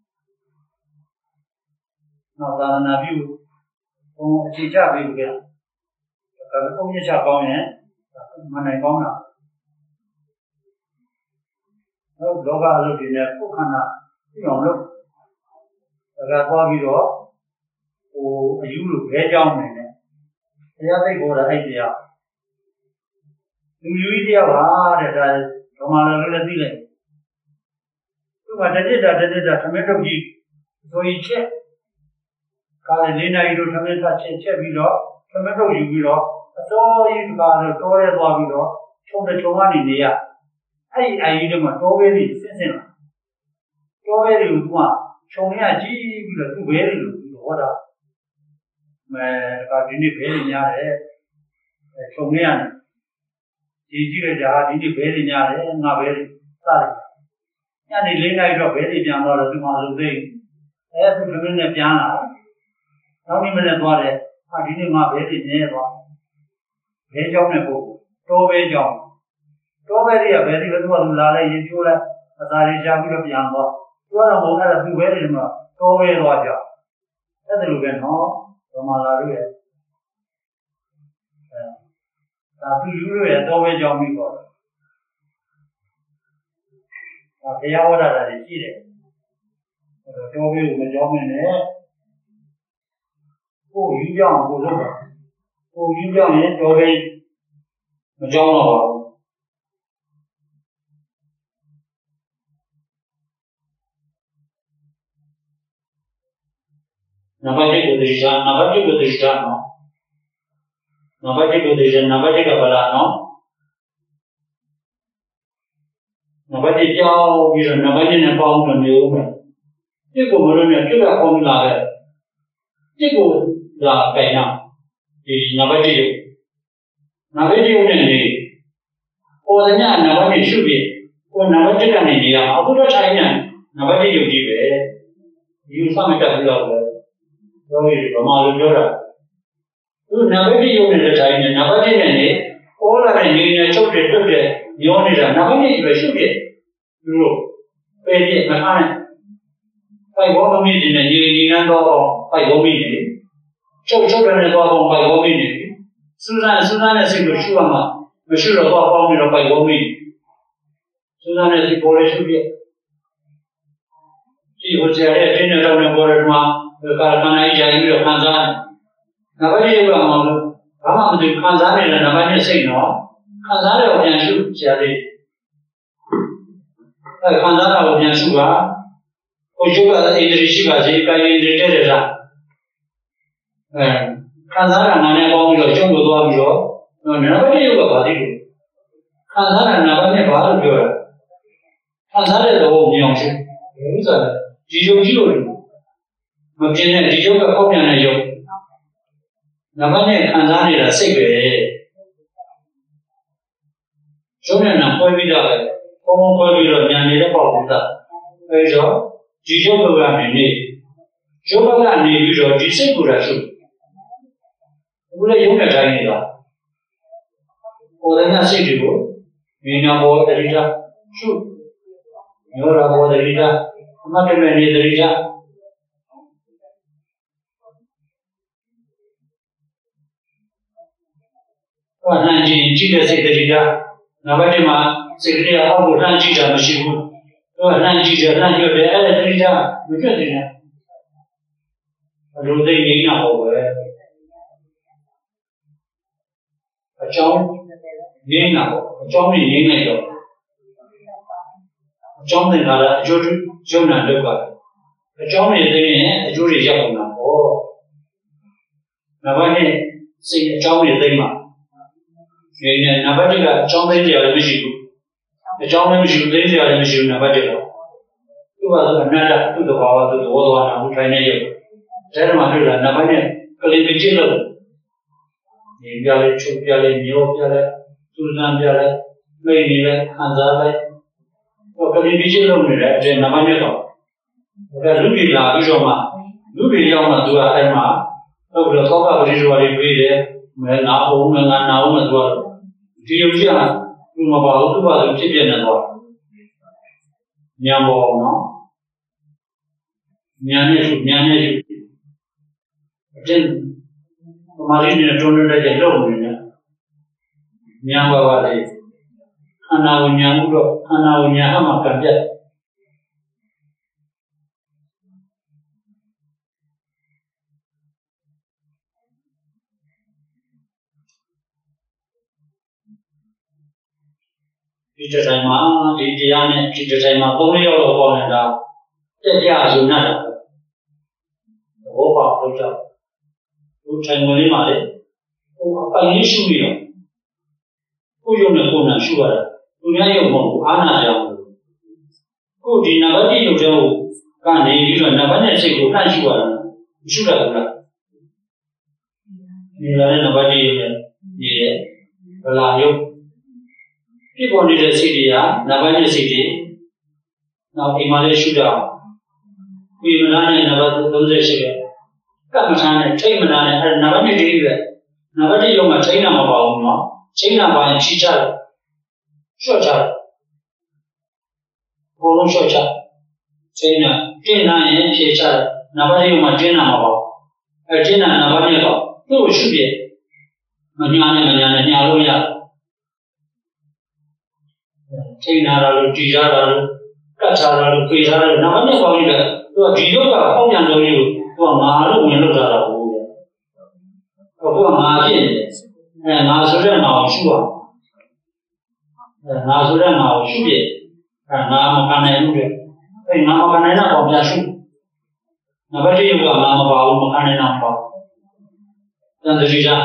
နော်သာနာပြုဘုံအခြေချပေးလို့ကြဒါကဘုံညချကောင်းရင်မနိုင်ကောင်းတာတော့လောကအလုပ်တွေနဲ့ပုခန္ဓာသိအောင်လုပ်ဒါကသွားပြီးတော့ဟိုအယူလို့ဘဲကြောင်းနေတယ်တရားသိခေါ်တာအဲ့တရားလူယူကြီးတရားပါတဲ့ဒါဓမ္မလာလို့လည်းသိလိုက်သူကတတိတာတတိတာသမက်တော့ကြီးဆိုရင်ချက်ကာလလေးနိုင်လို့သမက်တာချက်ချက်ပြီးတော့သမက်တော့ယူပြီးတော့အတော်ကြီးဒီကတော့တောရဲသွားပြီးတော့ချုံတဲ့ချုံကနေနေရအဲ့ဒီအရင်ကမှတောဘဲကြီးဆင်းဆင်းလာတောဘဲတွေကိုကခြုံရကြည့်ပြီးတော့သူ့ဘဲတွေလို့ဟောတာမဲဒါကဒီနေ့ဘဲတွေများတယ်ခြုံရရတယ်ဒီကြည့်ရတာဒီနေ့ဘဲတွေများတယ်ငါဘဲတွေစတယ်ညနေလေးနိုင်တော့ဘဲတွေပြန်တော့ဒီမှာလုံသိအဲသူသမင်းနဲ့ပြန်လာနောက်နေ့မနေ့သွားတယ်ဟာဒီနေ့ငါဘဲတွေနေသွားဘဲကြောင်းနဲ့ပို့တောဘဲကြောင်းတောဘဲတွေကဘဲတွေကတော့သူလာလဲရင်ချိုးလိုက်အစာတွေရှာပြီးတော့ပြန်သွားပြောတော့ဘုံအဲ့ဒါသူဘဲတွေမှာတောဘဲသွားကြအဲ့ဒါလိုပဲနော်ဓမ္မလာတို့ရဲ့အဲဒါသူယူလို့ရတောဘဲကြောင်းပြီးပေါ့ဒါတရားဝဒတာတွေရှိတယ်တောဘဲကိုမကြောင်းနဲ့ကိုယူကြအောင်ကိုလုပ်တာကိုယူကြရင်တောဘဲမကြောင်းတော့ပါဘူးနံပါတ်1ကိုသိချာနံပါတ်2ကိုသိချာနော်နံပါတ်1ကိုသိချာနံပါတ်1ကဘာလဲနော်နံပါတ်1ကြောင်းပြီးတော့နံပါတ်2နဲ့ပေါင်းတော့နေဦးမယ်1ကိုမလို့နဲ့1ကပေါင်းလာခဲ့1ကိုလာကြိုင်တော့ဒီနံပါတ်1ကိုနံပါတ်1ကိုနဲ့နေပေါ်တဲ့ညနံပါတ်1ရှုပြီးကိုနံပါတ်1ကနေနေရအခုတော့ထိုင်နေနံပါတ်1ရုပ်ကြီးပဲယူဆမတက်ဘူးတော့ပဲပြောရဗမာလိုပြောတာသူနံပါတ်1ရုပ်နဲ့ထိုင်နေနံပါတ်1နဲ့နေပေါ်လာတဲ့နေနဲ့ချုပ်တယ်တွတ်တယ်ညောနေတာနံပါတ်1ပဲရှုပြီးသူတို့ပဲပြမထားနဲ့ပိုက်ဘောမင်းကြီးနဲ့ညီညီနန်းတော့ပိုက်ဘောမင်းကြီးချုပ်ချုပ်တယ်တော့ပိုက်ဘောမင်းကြီးစူးစမ်းစူးစမ်းတဲ့စိတ်ကိုရှုရမှာမရှိတော့တော့ပေါင်းပြီးတော့ပိုက်ဘောမင်းစူးစမ်းတဲ့စိတ်ပေါ်လေရှုပြီးဒီဟိုကျရဲ့အင်းနဲ့တော့လည်းပေါ်တယ်မှာကာခန္ဓာကြီးကြီးပြီးတော့ခံစားတယ်နံပါတ်1ကမှလို့ဘာမှမသိခံစားနေတဲ့နံပါတ်2စိတ်တော့ခံစားရအောင်ပြန်ရှုကြရတယ်အဲခံစားတာကိုပြန်ရှုပါကိုရှုတာဣန္ဒြေရှိပါစေကာယဣန္ဒြေတဲ့တာအဲခံစားတာနာနဲ့ပေါင်းပြီးတော့ကျုံ့လို့သွားပြီးတော့နံပါတ်1ကဘာသိလို့ခံစားတာနံပါတ်2ဘာလို့ပြောတာခံစားတဲ့သဘောမြင်အောင်ရှုဘယ်လိုဆိုလဲဒီယုံကြည်လို့မပြင်းတဲ့ဒီယုံကပေါက်ပြန်တဲ့ယုံနံပါတ်2ခံစားနေတာစိတ်ပဲယုံနဲ့နာပွဲပြီးတော့ပုံပုံပွဲပြီးတော့ဉာဏ်နေတဲ့ပေါက်ပြီးသားအဲဒါဒီယုံကနေနေယုံကနေပြီးတော့ဒီစိတ်ကိုရရှုဘုရားယုံနဲ့တိုင်းနေတာကိုယ်တိုင်ကစိတ်တွေကိုဉာဏ်ဘောတတိယရှုယောရာဘောတတိယအမတ်တမေနေတတိယဘာနှံကြည့်ကြည့်တဲ့စိတ်တတိယနံပါတ်1မှာစိတ်ကလေးအောက်ကိုနှံကြည့်တာမရှိဘူးတော့နှံကြည့်တယ်နှံကြည့်တယ်အဲ့ဒါတတိယမဖြစ်သေးဘူးအလိုသိနေနေတာဟုတ်ပဲအကြောင်းငိမ့်တာပေါ့အကြောင်းကြီးငိမ့်လိုက်တော့အကြောင်းသင်္ခါရအကျိုးယုံနာဒုက္ခအကြောင်းတွေသိရင်အကျိုးတွေရောက်လာပေါ့နောက်ပိုင်းနဲ့စိတ်အကြောင်းတွေသိမှဒီနေ့နံပါတ်တစ်ကအကြောင်းသိကြရတယ်မရှိဘူးအကြောင်းလည်းမရှိဘူးသိကြရတယ်မရှိဘူးနံပါတ်တစ်ကသူ့ဘာလို့အနတ္တသူ့တဘာဝသူ့သဘောသွားတာဘူးထိုင်နေရုပ်ဒါမှမဟုတ်လားနံပါတ်နဲ့ကလေးပြည့်လို့ဒီပြလေးချုပ်ပြလေးမျိုးပြလေးသူ့စံပြလေးမိနေလဲခံစားလိုက်ဟောကလေးပြည့်လို့နေတယ်အဲဒီနံပါတ်နဲ့တော့ဒါလူကြီးလာပြီးတော့မှလူကြီးရောက်မှသူကအဲ့မှာဟုတ်ပြီတော့ကောက်ကပရိသေဝါတွေပြေးတယ်မဲနာအောင်ငါနာအောင်နဲ့သူကဒီရုပ်ကြီးကသူမပါဘူးသူ့ဘာလို့ဖြစ်ပြနေတော့ညံပေါ်နော်ညံနေစုညံနေစုအတင်းပမာရီနဲ့တွန်းတဲ့ကြလုံးနေတယ်ညံပါပါလေခန္ဓာဝိညာဉ်ဥတော့ခန္ဓာဝိညာဉ်အမှကံပြတ်ဒီတိုင်းမှာဒီတရားနဲ့ဒီတိုင်းမှာပုံလေးရောက်တော့ပေါ်နေတာတက်ကြရုံနဲ့တော့ဘောပါလို့ကြောက်သူထိုင်ဝင်လေးမှာလေဟိုအပိုင်လေးရှုပြီးတော့ကိုရုံနဲ့ကိုနာရှုရတာသူများရုံမဟုတ်ဘူးအာနာကြောင့်ကိုဒီနံပါတ်တစ်ရုပ်တော့ကနေပြီးတော့နံပါတ်နဲ့စိတ်ကိုနှံ့ရှုရတာရှုရတာကဒီလည်းနံပါတ်တစ်ရုပ်နဲ့နေတယ်ဗလာရုပ်ဖြစ်ပေါ်နေတဲ့စိတ်တွေကနံပါတ်တစ်စိတ်တွေနောက်အိမ်မှာလည်းရှုတာပြီးမလားနဲ့နံပါတ်သုံးဆယ်ရှိတယ်ကပ်မထားနဲ့ထိတ်မလားနဲ့အဲနံပါတ်တစ်တွေပဲနံပါတ်တစ်ရုံမှာထိတ်နာမပါဘူးနော်ထိတ်နာပါရင်ချီချတယ်ရှော့ချတယ်ဘုံလုံးရှော့ချထိတ်နာတင်းနာရင်ဖြေချတယ်နံပါတ်တစ်ရုံမှာတင်းနာမပါဘူးအဲတင်းနာနံပါတ်တစ်တော့သူ့ကိုရှုပြမညာနဲ့မညာနဲ့ညာလို့ရတယ်ထိန်းထားတာလို့ကြည်ထားတာလို့ကတ်ထားတာလို့ပြေးထားတာလို့နောက်မှပေါင်းလိုက်တယ်သူကဒီရုပ်ကပေါက်ပြန်လို့လို့သူကငါလို့ဝင်လို့လာတာဘူးဗျာသူကငါဖြစ်နေအဲငါဆိုတဲ့ငါကိုရှုရအဲငါဆိုတဲ့ငါကိုရှုပြအဲငါမခံနိုင်ဘူးတဲ့အဲငါမခံနိုင်တော့ပေါပြန်ရှုနံပါတ်တစ်ရုပ်ကငါမပါဘူးမခံနိုင်တော့ပေါ့တန်တရီကြ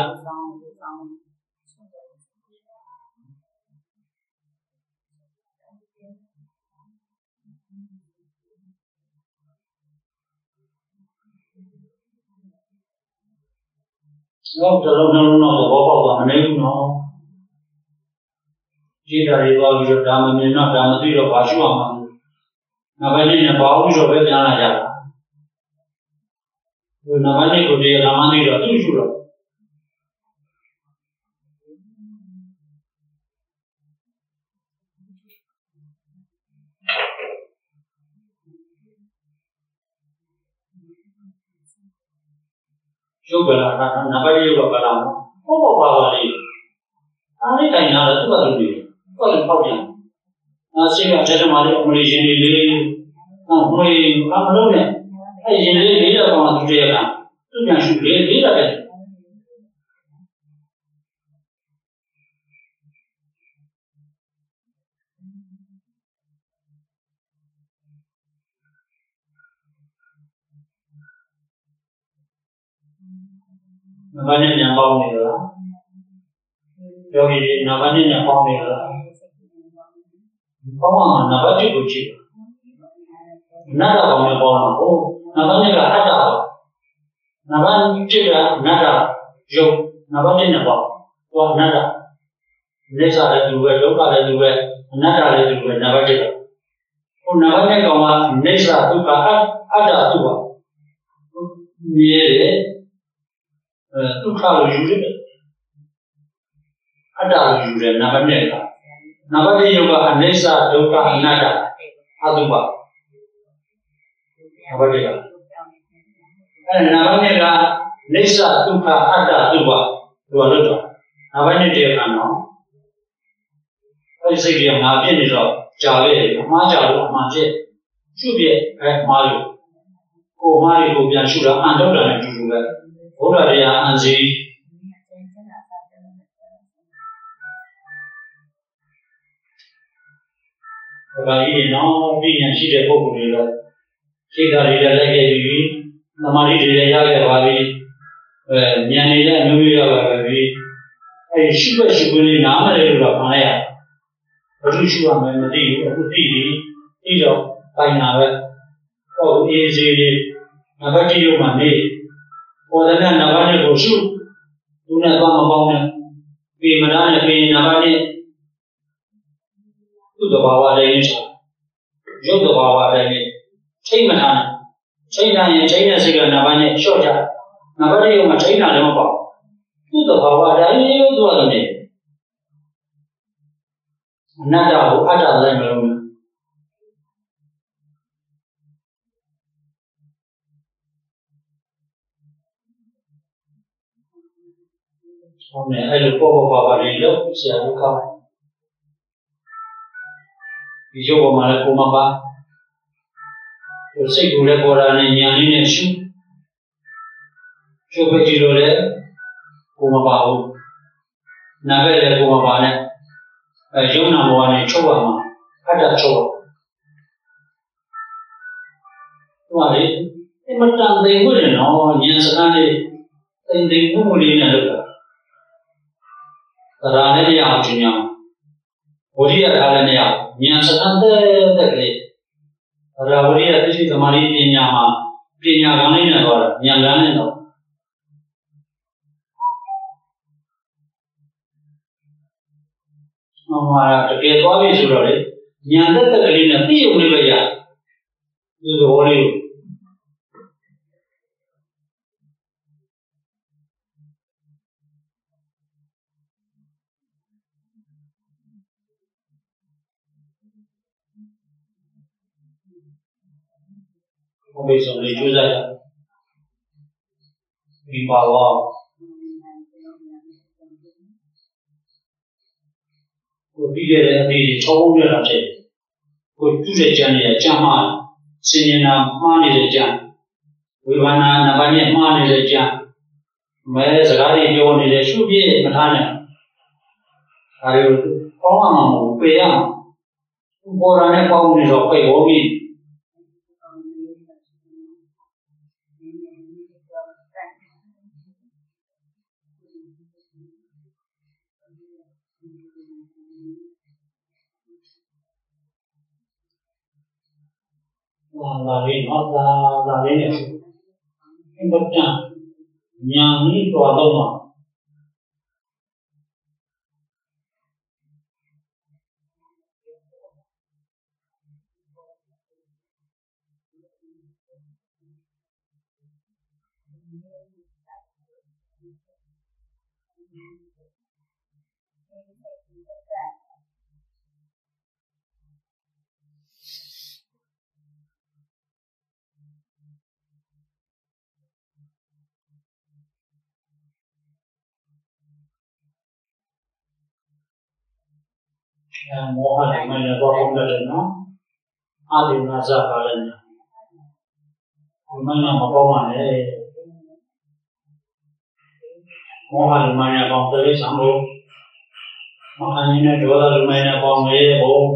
တော့တလုံးလုံးတော့သဘောပေါက်တာမနေဘူးနော်ကြည့်တာတွေသွားပြီးတော့ဒါမမြင်တော့ဒါမသိတော့ဘာရှိအောင်မှာနောက်ပိုင်းနဲ့ဘာလို့ဆိုပဲပြန်လာကြတာဒီနောက်ပိုင်းကိုဒီလာမသိတော့သူ့ရှိတော့ရုပ်ကလာတာနံပါတ်ရုပ်ကလာတော့ဘောပေါက်ပါပါလေအားလေးတိုင်လာတော့သူ့ဘာလို့ဒီတော့လည်းပေါက်ပြန်အားစိတ်ကချက်မှလည်းအမလီရှင်လေးလေးနောက်မွေအမလုံးနဲ့အဲ့ရင်လေးလေးတော့မှသူတည်းကသူ့ပြန်ရှုလေးလေးတော့တယ်နံပါတ်နဲ့ညာပေါင်းနေလားယောဂီနံပါတ်နဲ့ညာပေါင်းနေလားပေါင်းမှာနံပါတ်ကိုကြည့်နာတာပေါင်းနဲ့ပေါင်းတော့ဟိုနံပါတ်နဲ့ကအတ္တပါနံပါတ်ကြည့်တာနာတာယုတ်နံပါတ်နဲ့ပေါင်းဟောနာတာလက်စားလည်းသူပဲဒုက္ခလည်းသူပဲအနတ္တလည်းသူပဲနံပါတ်ကြည့်တော့ဟိုနံပါတ်နဲ့ကောင်ကနေစားဒုက္ခအတ္တသူပါမြဲတယ်ဒုက္ခကိုယူတယ်အတ္တကိုယူတယ်နံပါတ်နဲ့ကနံပါတ်တစ်ရုပ်ကအနိစ္စဒုက္ခအနတ္တအတုပနံပါတ်တစ်ကအဲနံပါတ်နဲ့ကနိစ္စဒုက္ခအတ္တအတုပသူကလွတ်သွားနံပါတ်နဲ့တည်းကနော်အဲဒီစိတ်ကြီးကငါပြည့်နေတော့ကြာလေအမှားကြာလို့အမှားဖြစ်ရှုပြအဲမှားလို့ကိုမှားရီကိုပြန်ရှုတာအန်တုတ်တာနဲ့တူတူပဲဘုရားတရားအန်စီဘာကြီးနော်ပြညာရှိတဲ့ပုဂ္ဂိုလ်တွေတော့စိတ်ဓာတ်တွေလည်းလိုက်ခဲ့ပြီသမာဓိတွေလည်းရခဲ့ပါပြီအဲဉာဏ်တွေလည်းအမျိုးမျိုးရပါပြီအဲရှိဘက်ရှိခွင့်လေးနားမလဲလို့တော့ခံရဘယ်လိုရှိရမလဲမသိဘူးအခုသိပြီပြီးတော့ပိုင်နာပဲဟောအေးစေးလေးနဘာတိရုံမှာနေပေါ်တဲ့နဘာနဲ့ကိုရှုသူနဲ့သွားမပေါင်းနဲ့ပေမနာနဲ့ပေနဘာနဲ့သူ့တဘာဝတိုင်းဆိုရုပ်တဘာဝတိုင်းချိန်မထားနဲ့ချိန်ထားရင်ချိန်တဲ့စိတ်ကနဘာနဲ့လျှော့ချနဘာတိရုံမှာချိန်တာလည်းမပေါ့သူ့တဘာဝတိုင်းသွားတယ်အနတ္တကိုအတ္တလည်းမလုံးဘူးဟုတ်တယ်အဲ့လိုပေါ်ပေါ်ပါပါလေးလို့ဆရာတို့ကောင်းဒီရုပ်ပေါ်မှာလည်းပုံမပါစိတ်ကိုလည်းပေါ်တာနဲ့ဉာဏ်လေးနဲ့ရှုရှုပ်ကြည့်လို့လည်းပုံမပါဘူးနာဘက်လည်းပုံမပါနဲ့အဲယုံနာဘောကနေချုပ်ရမှာအတ္တချုပ်ဟိုလေအမတန်သိမှုတယ်နော်ဉာဏ်စကားလေးသိသိမှုလေးနဲ့လုပ်တာတရားနဲ့ရအောင်ရှင်ညာဝိရိယထားလည်းမရဉာဏ်စကားတဲ့တဲ့ကလေးတရားဝိရိယသိသိသမာဓိပညာမှာပညာကောင်းလေးနဲ့တော့ဉာဏ်ကန်းနဲ့တော့ဟောမှာတကယ်သွားပြီဆိုတော့လေဉာဏ်သက်သက်ကလေးနဲ့သိုံလေးပဲရဒီလိုဟောလေးကိုဘယ်ဆုံးလေးကျိုးစားရဒီပါတော့ကိုပြီးခဲ့တဲ့အသေးချောင်းရတာဖြစ်ကိုပြုတဲ့ကြံရကြမ်းမှာစင်ရင်နာမှားနေတဲ့ကြံဝိပါဏနဘာနဲ့မှားနေတဲ့ကြံမဲစကားတွေပြောနေတဲ့ရှုပြည့်မထားနဲ့ဒါတွေပေါင်းအောင်မဟုတ်ပေရအောင်ပေါ်တာနဲ့ပေါင်းနေတော့ပိတ်ဟောပြီလာလေးနော်လာလာလေးနဲ့အင်ပတ်တန်ညာကြီးတော်တော့မှာမောဟနဲ့မနဲ့ဘောကုန်တယ်နော်အာဒီနာဇာပါလည်းမနဲ့မပေါ်ပါနဲ့မောဟနဲ့မနဲ့ပေါင်းတယ်ဆံဖို့မဟာနည်းနဲ့ဒေါသလူမိုင်းနဲ့ပေါင်းရဲဘုံ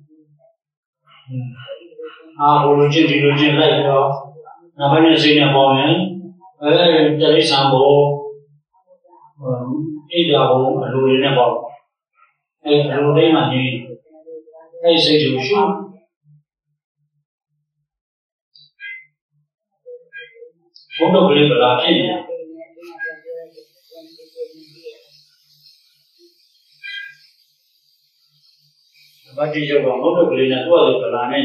အာဟိုလိုချင်းဒီလိုချင်းလိုက်တော့နဘာနဲ့စိတ်နဲ့ပေါင်းရင်အဲတရိษံဖို့ဣဒာဘုံအလိုတွေနဲ့ပေါင်းအဲအလိုတိုင်းမှာနေအဲစိတ်ကိုရှုဘုံတော့ကလေးကလာဖြစ်နေဘာတိကျော်ကဘုံတော့ကလေးနဲ့တော့ကလာနေ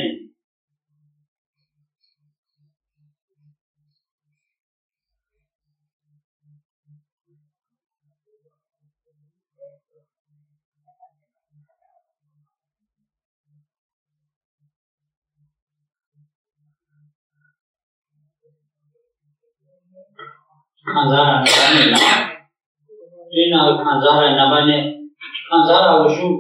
ခံစားရတဲ့နာဒီနာခံစားရတဲ့နဘာနဲ့ခံစားရကိုရှု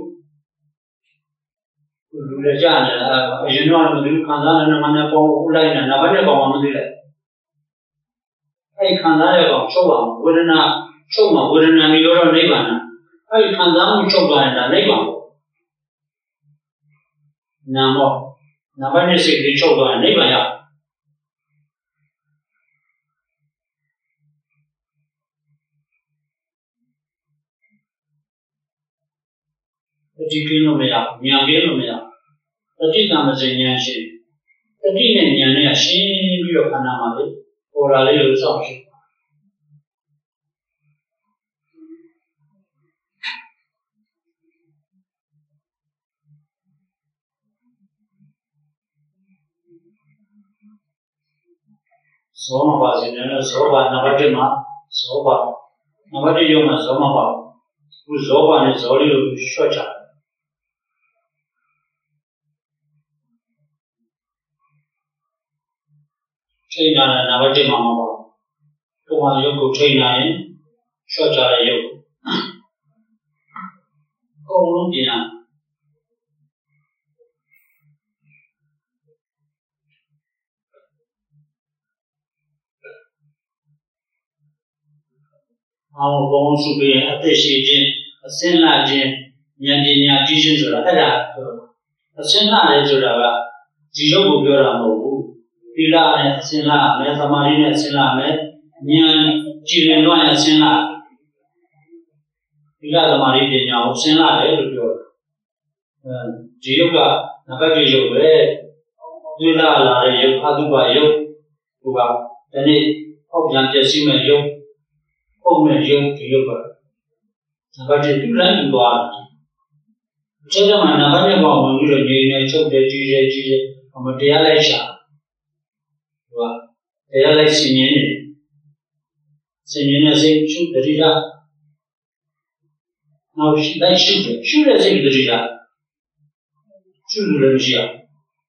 လူလည်းကြားနေတယ်အရင်တော့မသိဘူးခံစားရတဲ့နဘာနဲ့ပေါ်ဦးလိုက်နေနဘာနဲ့ပေါ်မှမသိလိုက်အဲ့ခံစားရကောင်ချုပ်အောင်ဝေဒနာချုပ်မှာဝေဒနာမျိုးတော့နိဗ္ဗာန်အဲ့ခံစားမှုချုပ်သွားရင်ဒါနိဗ္ဗာန်နာမောနံပါတ်နှစ်စိတ်ကလေးချုပ်သွားရင်နိဗ္ဗာန်ရောက်တတိကင်းလို့မရဉာဏ်ကင်းလို့မရတတိကံမစိဉာဏ်ရှိတတိနဲ့ဉာဏ်နဲ့ရှင်းပြီးတော့ခန္ဓာမှာလေပေါ်လာလေးလို့စောင့်ရှိဇောမပါစေနဲ့ဇောပါနံပါတ်တစ်မှာဇောပါနံပါတ်တစ်ရုံမှာဇောမပါခုဇောပါနဲ့ဇောလေးကိုရွှတ်ချထိတ်နာတဲ့နံပါတ်တစ်မှာမပါဘုံမှာရုပ်ကိုထိတ်နာရင်ရွှတ်ချတဲ့ရုပ်အကုန်လုံးပြင်ရအောင်ဘုံစုပြီးအသက်ရှိခြင်းအစင်းလာခြင်းဉာဏ်ပညာကြီးခြင်းဆိုတာအဲ့ဒါအစင်းလာလဲဆိုတာကဒီရုပ်ကိုပြောတာမဟုတ်ဘူးသီလနဲ့အစင်းလာမယ်သမာဓိနဲ့အစင်းလာမယ်ဉာဏ်ကြည်လင်တော့အစင်းလာသီလသမာဓိပညာကိုအစင်းလာတယ်လို့ပြောတယ်အဲဒီရုပ်ကနံပါတ်တစ်ရုပ်ပဲသီလလာတဲ့ရုပ်အတုပရုပ်ဟိုကဒီနေ့ဟောက်ပြန်ပြည့်စုံမဲ့ရုပ်ပုံမဲ့ရုပ်ဒီရုပ်ကနံပါတ်တစ်တူလန်းတူသွားတယ်အချက်တော့မှနံပါတ်တစ်ပေါ်ဝင်ပြီးတော့ညီနေချုပ်တယ်ကြီးတယ်ကြီးတယ်အမတရားလိုက်ရှာဟိုကတရားလိုက်ရှင်ရင်းနေရှင်ရင်းနဲ့စိတ်ရှုတတိယနောက်လိုက်ရှုတယ်ရှုတဲ့စိတ်တတိယရှုလို့လည်းမရှိအောင်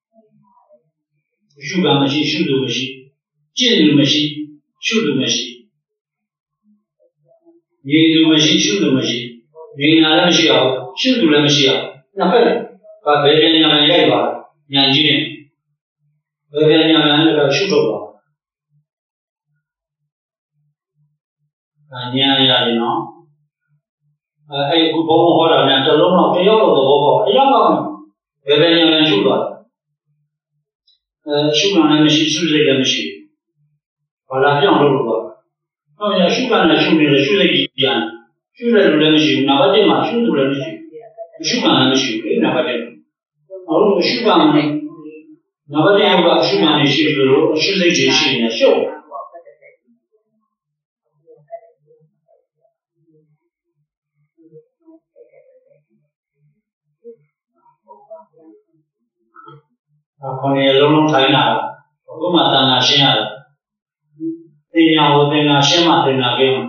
ရှုကမရှိရှုလို့မရှိကျင့်လို့မရှိရှုလို့မရှိငြိမ်လို့မရှိရှုလို့မရှိငြိမ်လာလည်းမရှိအောင်ရှုလို့လည်းမရှိအောင်နှစ်ဖက်ကဘယ်ပြန်ညာမှရိုက်သွားညာကြီးနေဘယ်ပြန်ညာမှလည်းရှုတော့ပါဒါညာရတယ်နော်အဲအဲ့ခုဘုံဟောတာနဲ့တစ်လုံးတော့တယောက်တော့သဘောပေါက်တယောက်တော့ဘယ်ပြန်ညာမှရှုသွားအဲရှုမှလည်းမရှိရှုစိတ်လည်းမရှိဘာလာပြောင်းလို့လို့ဟုတ်ရရှုမှလည်းရှုနေတယ်ရှုစိတ်ကြီးပြန်ရှုတယ်လို့လည်းမရှိဘူးနံပါတ်တစ်မှာရှုလို့လည်းမရှိဘူးရှုမှလည်းမရှိဘူးလေနံပါတ်တစ်အော်ရှုမှလည်းနံပါတ်တစ်ကရှုမှလည်းရှိလို့ရှုစိတ်ကြီးရှိနေရှုခေါင်းရလုံးလုံးထိုင်လာဘုမသနာရှင်းရတယ်တင်ညာကိုတင်ညာရှင်းမှတင်ညာကင်း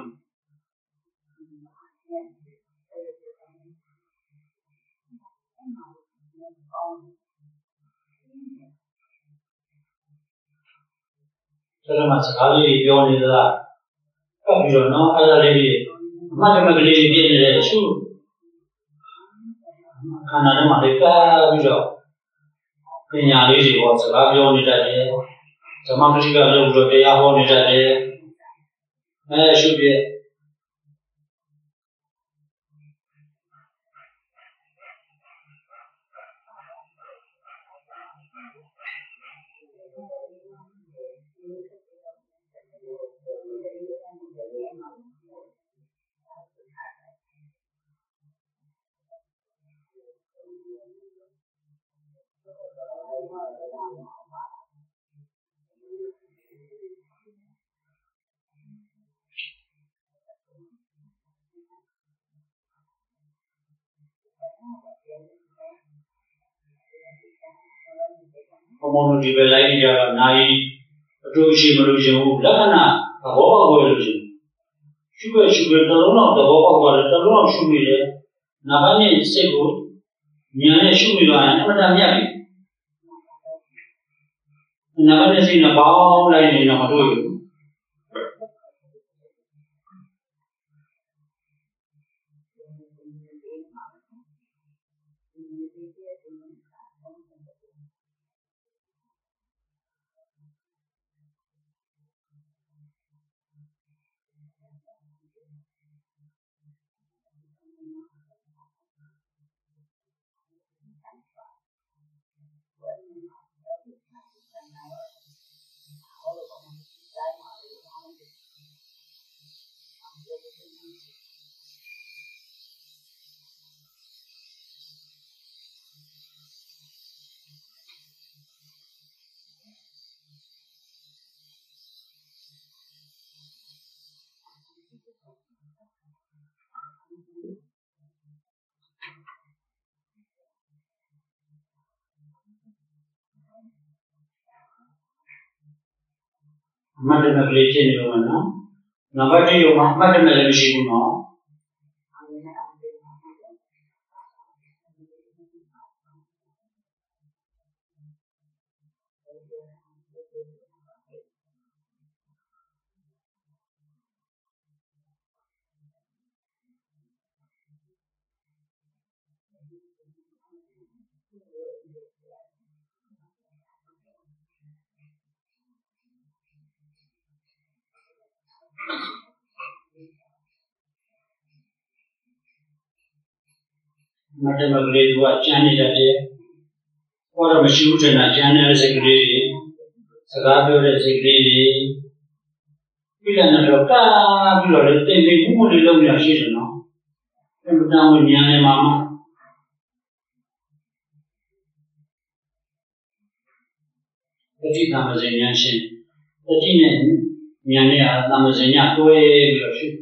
ဆက်မှာစကားလေးပြောနေသလားကပ်ပြီးတော့နော်အဲ့ဒါလေးတွေအမှတ်တမဲ့ကလေးပြည့်နေတယ်ရှုခန္ဓာထဲမှာလေးကပ်ပြီးတော့ပညာလေးတွေဟောစကားပြောနေတတ်တယ်ဓမ္မပဋိကလုပ်ပြီးတော့တရားဟောနေတတ်တယ်အဲရှုပြဘုံဘုံတို့ဒီပဲလိုက်ကြတော့နိုင်အတူရှိမလို့ရှင်ဘူးလက္ခဏာသဘောပေါက်လို့ရှင်ရှုပဲရှုပဲတလုံးတော့သဘောပေါက်သွားတယ်တလုံးတော့ရှုနေတယ်နာဘနဲ့စိတ်ကိုဉာဏ်နဲ့ရှုပြီးတော့အမှန်တမ်းမြတ်ပြီနာဘနဲ့စိတ်နဲ့ပေါင်းလိုက်နေတော့မတွေ့ဘူး Madam Glitchin, you know. Nobody you Madam Elishim, no. Madam Glitch was Chinese at it. Or a machine and a Chinese secretary. Sagato secretary. Pilana Roka, Pilot, they move a long season. And down with Yana Mama. The tea comes in Yanshin. The tea Yana Namazina, two a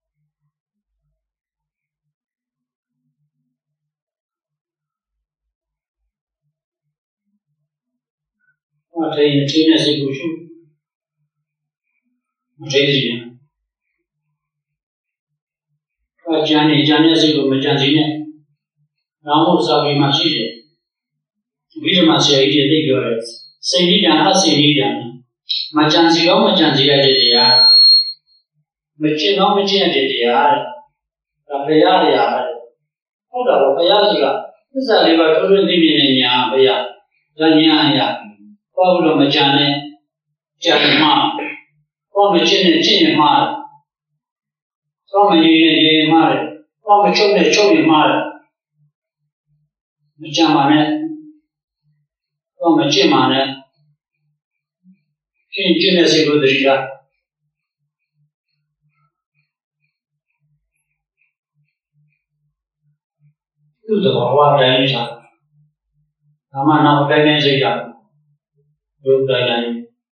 What a teen as a cushion. Raising a Johnny, Johnny as a good Majazine. Ramos are in Machine. Vitamasi aije yore seni dana seni dana machansi ko machansi aije ya machin ko machin aije ya ta phaya yaဟုတ်တာပေါ့ဘုရားဆိုတာသစ္စာလေးပါထွန်းထွန်းသိမြင်နေညာဘုရားဒါညာရပေါ့လို့မကြံနဲ့ကြံမှာပေါ့မချင်းနဲ့ချင်းနဲ့မှာပေါ့မနေနဲ့ရေမှာပေါ့မချုပ်နဲ့ချုပ်နဲ့မှာမကြံပါနဲ့တော့မကျင့်ပါနဲ့ကျင့်ကျင့်တဲ့စိတ်ကိုတည်းကသူ့သဘောဝတိုင်းစားဒါမှနောက်တိုင်းတိုင်းစိတ်ကဒုတိုင်းတိုင်း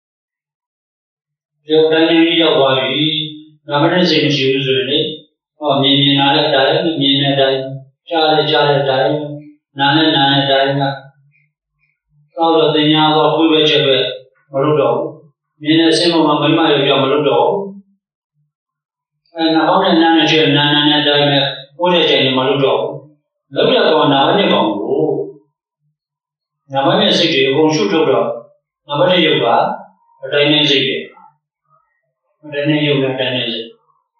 ဒုတိုင်းတိုင်းရောက်သွားပြီဒါမှလည်းစိတ်မရှိဘူးဆိုရင်လေဟောမြင်မြင်လာတဲ့အတိုင်းမြင်တဲ့အတိုင်းကြားလဲကြားတဲ့အတိုင်းနားလဲနားတဲ့အတိုင်းကတော့တော့တင်ညာတော့ကိုယ်ပဲချက်ပဲမလုပ်တော့ဘူးမြင်တဲ့ဆင်းပေါ်မှာမိမရောကြောင့်မလုပ်တော့ဘူးအဲနောက်နဲ့နားနဲ့ချက်နားနားနဲ့တိုင်းပဲကိုယ်တဲ့ချိန်နဲ့မလုပ်တော့ဘူးလောက်ရတော့နားနဲ့ကောင်ကိုနာမနဲ့စိတ်တွေအကုန်ရှုထုတ်တော့နာမနဲ့ရုပ်ကအတိုင်းနဲ့စိတ်တွေအတိုင်းနဲ့ရုပ်ကအတိုင်းနဲ့စိတ်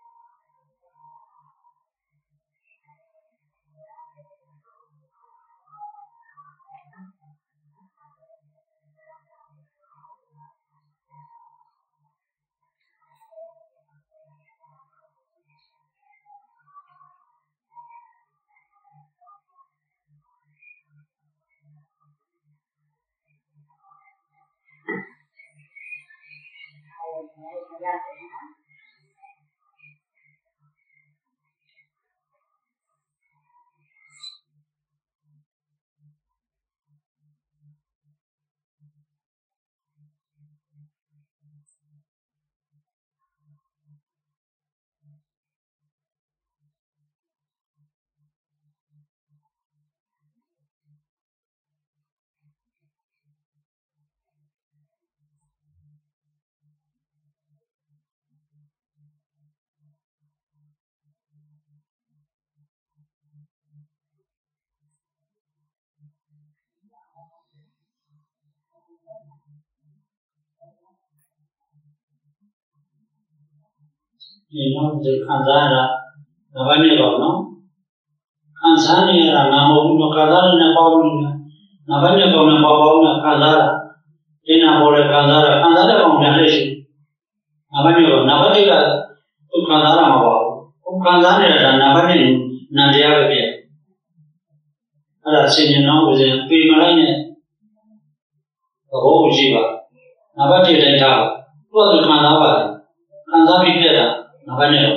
ဒီနောက်ဒီခံစားရတာဒါပဲနေတော့နော်ခံစားနေရတာငါမဟုတ်ဘူးနော်ခံစားရတဲ့ပေါ့ဘူးနော်ဒါပဲနေတော့နော်ပေါ့ပေါ့နော်ခံစားရဒီနာပေါ်တဲ့ခံစားရခံစားတဲ့ပုံများလေးရှိဒါပဲနေတော့နာဘတိကသူခံစားရမှာပေါ့ဘူးခံစားနေတာနာဘတိနာတရားပဲပြည့်အဲ့ဒါဆင်ញံတော့ဦးဇင်းပြေမလိုက်နဲ့သဘောကိုရှိပါနာဘတိတိုင်းထားသူ့သူခံစားပါတယ်ခံစားပြီးပြည့်တာနာဘနဲ့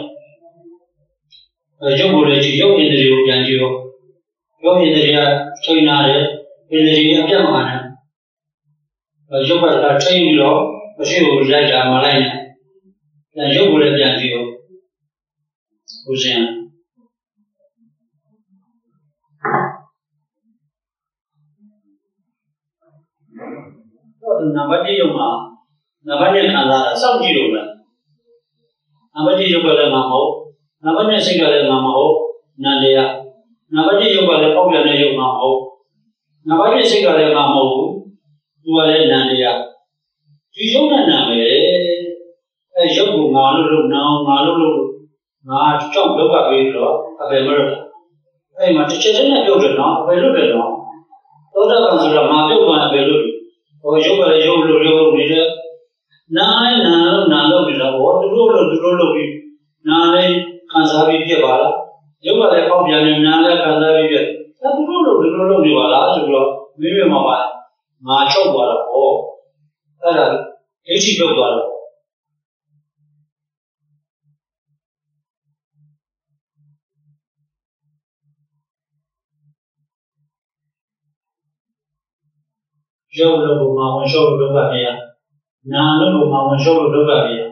ရုပ်ကိုလည်းကြည့်ရုပ်အင်္ဒြေကိုပြန်ကြည့်ရောရုပ်အင်္ဒြေကချိန်နာတယ်အင်္ဒြေအပြတ်မှာနဲ့ရုပ်ကချိန်ပြီးတော့မရှိဘူးလိုက်တာမလိုက်နဲ့အဲရုပ်ကိုလည်းပြန်ကြည့်ရောဦးဇင်းတော့နံပါတ်တစ်ရုပ်မှာ Nabanya Kanda, some Jiruba. Nabadi Yuba Mamo, Nabanya Sigara Mamo, Nadia, Nabadi Yuba Pogana Mamo, Nabadi Sigara Mamo, Duale Nadia. Yona Name, a Yogu Malu now, Malu, March Chop Loka Vilo, a Bemer. I must check in a Yoga now, a little now. Other Kansula Mabu, a Belu, or Yoga Yoga Yoga. Nine, nine, nine of the water, the roll of the roll of it. Nine, Kansavi Gabala, Yoga the Popian and Nana Kansavi. That roll of the roll of the Vala to go, maybe my Macho Walla or Ada, H. Gabala. Joe Loma, one show of Gabia. Nana Loma, one show of Gabia.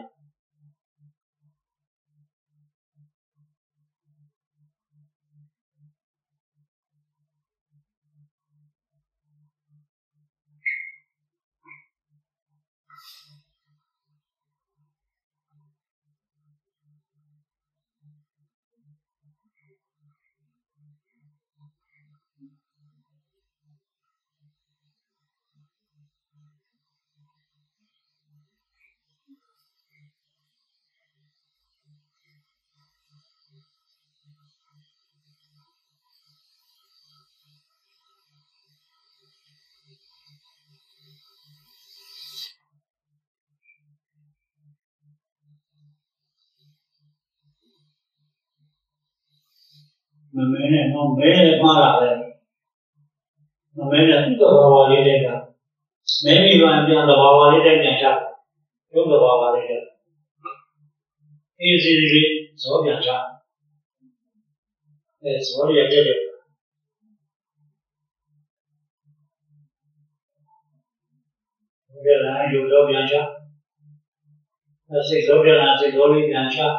The men no men Mara. The men are the Baba later. Maybe you are the Baba later than Chap. You the Baba later. Easily, so can Chap. That's what you tell you. Then you love Yancha. I say, so then I say, go with Yancha.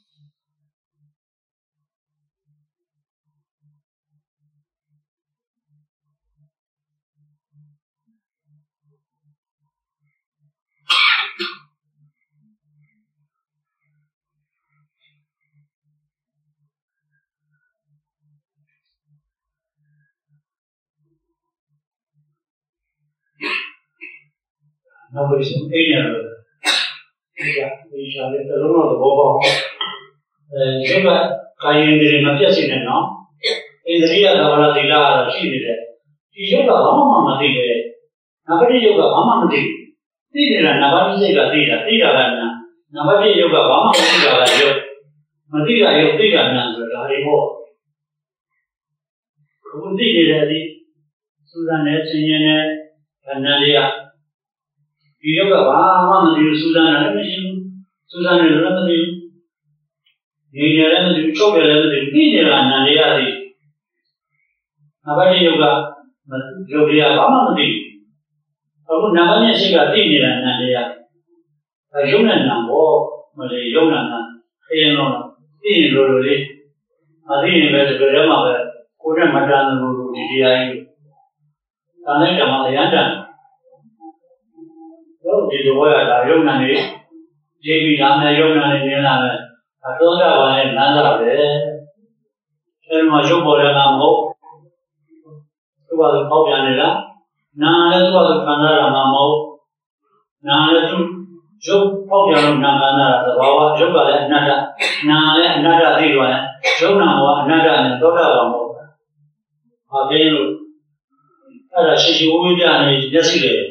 Nobody's in any Yeah, we shall let the room of the Bobo. Sugar, Kayan did not just in now. In the real Davala, she did it. She showed a Hama Mati. Nobody yoga Hama Mati. Tira, Nabati Tira, Tira, Nobody yoga Hama Matira, Matira, you think I'm not the Haribo. Who did it? Susan Edson and Nadia. Yoga Hama Mati, Susan Edson, Susan Edson. You are the chocolate level in India and Nadia. Nabadi Yoga, Jobia Hamadi. Oh, Nabanya Siga Dini and Nadia. A Yunan Nambo, Mali Yonana, Enon, Dini Roli, Adini Vesperama, Kuda Madame Rudi, Tanaka Malayanda. Oh, did the word Yonani, J B Dana Yonan in Yana. I don't have one another there. Tell my Jubola Mambo. Tu was a Popianilla. Nana was a Canara Mammo. Nana Joe Popian Nana, the Baba, Jobala, Nada, Nana, Nada, Diva, Jonah, Nada, and Dora. Again, as she would be done is yesterday.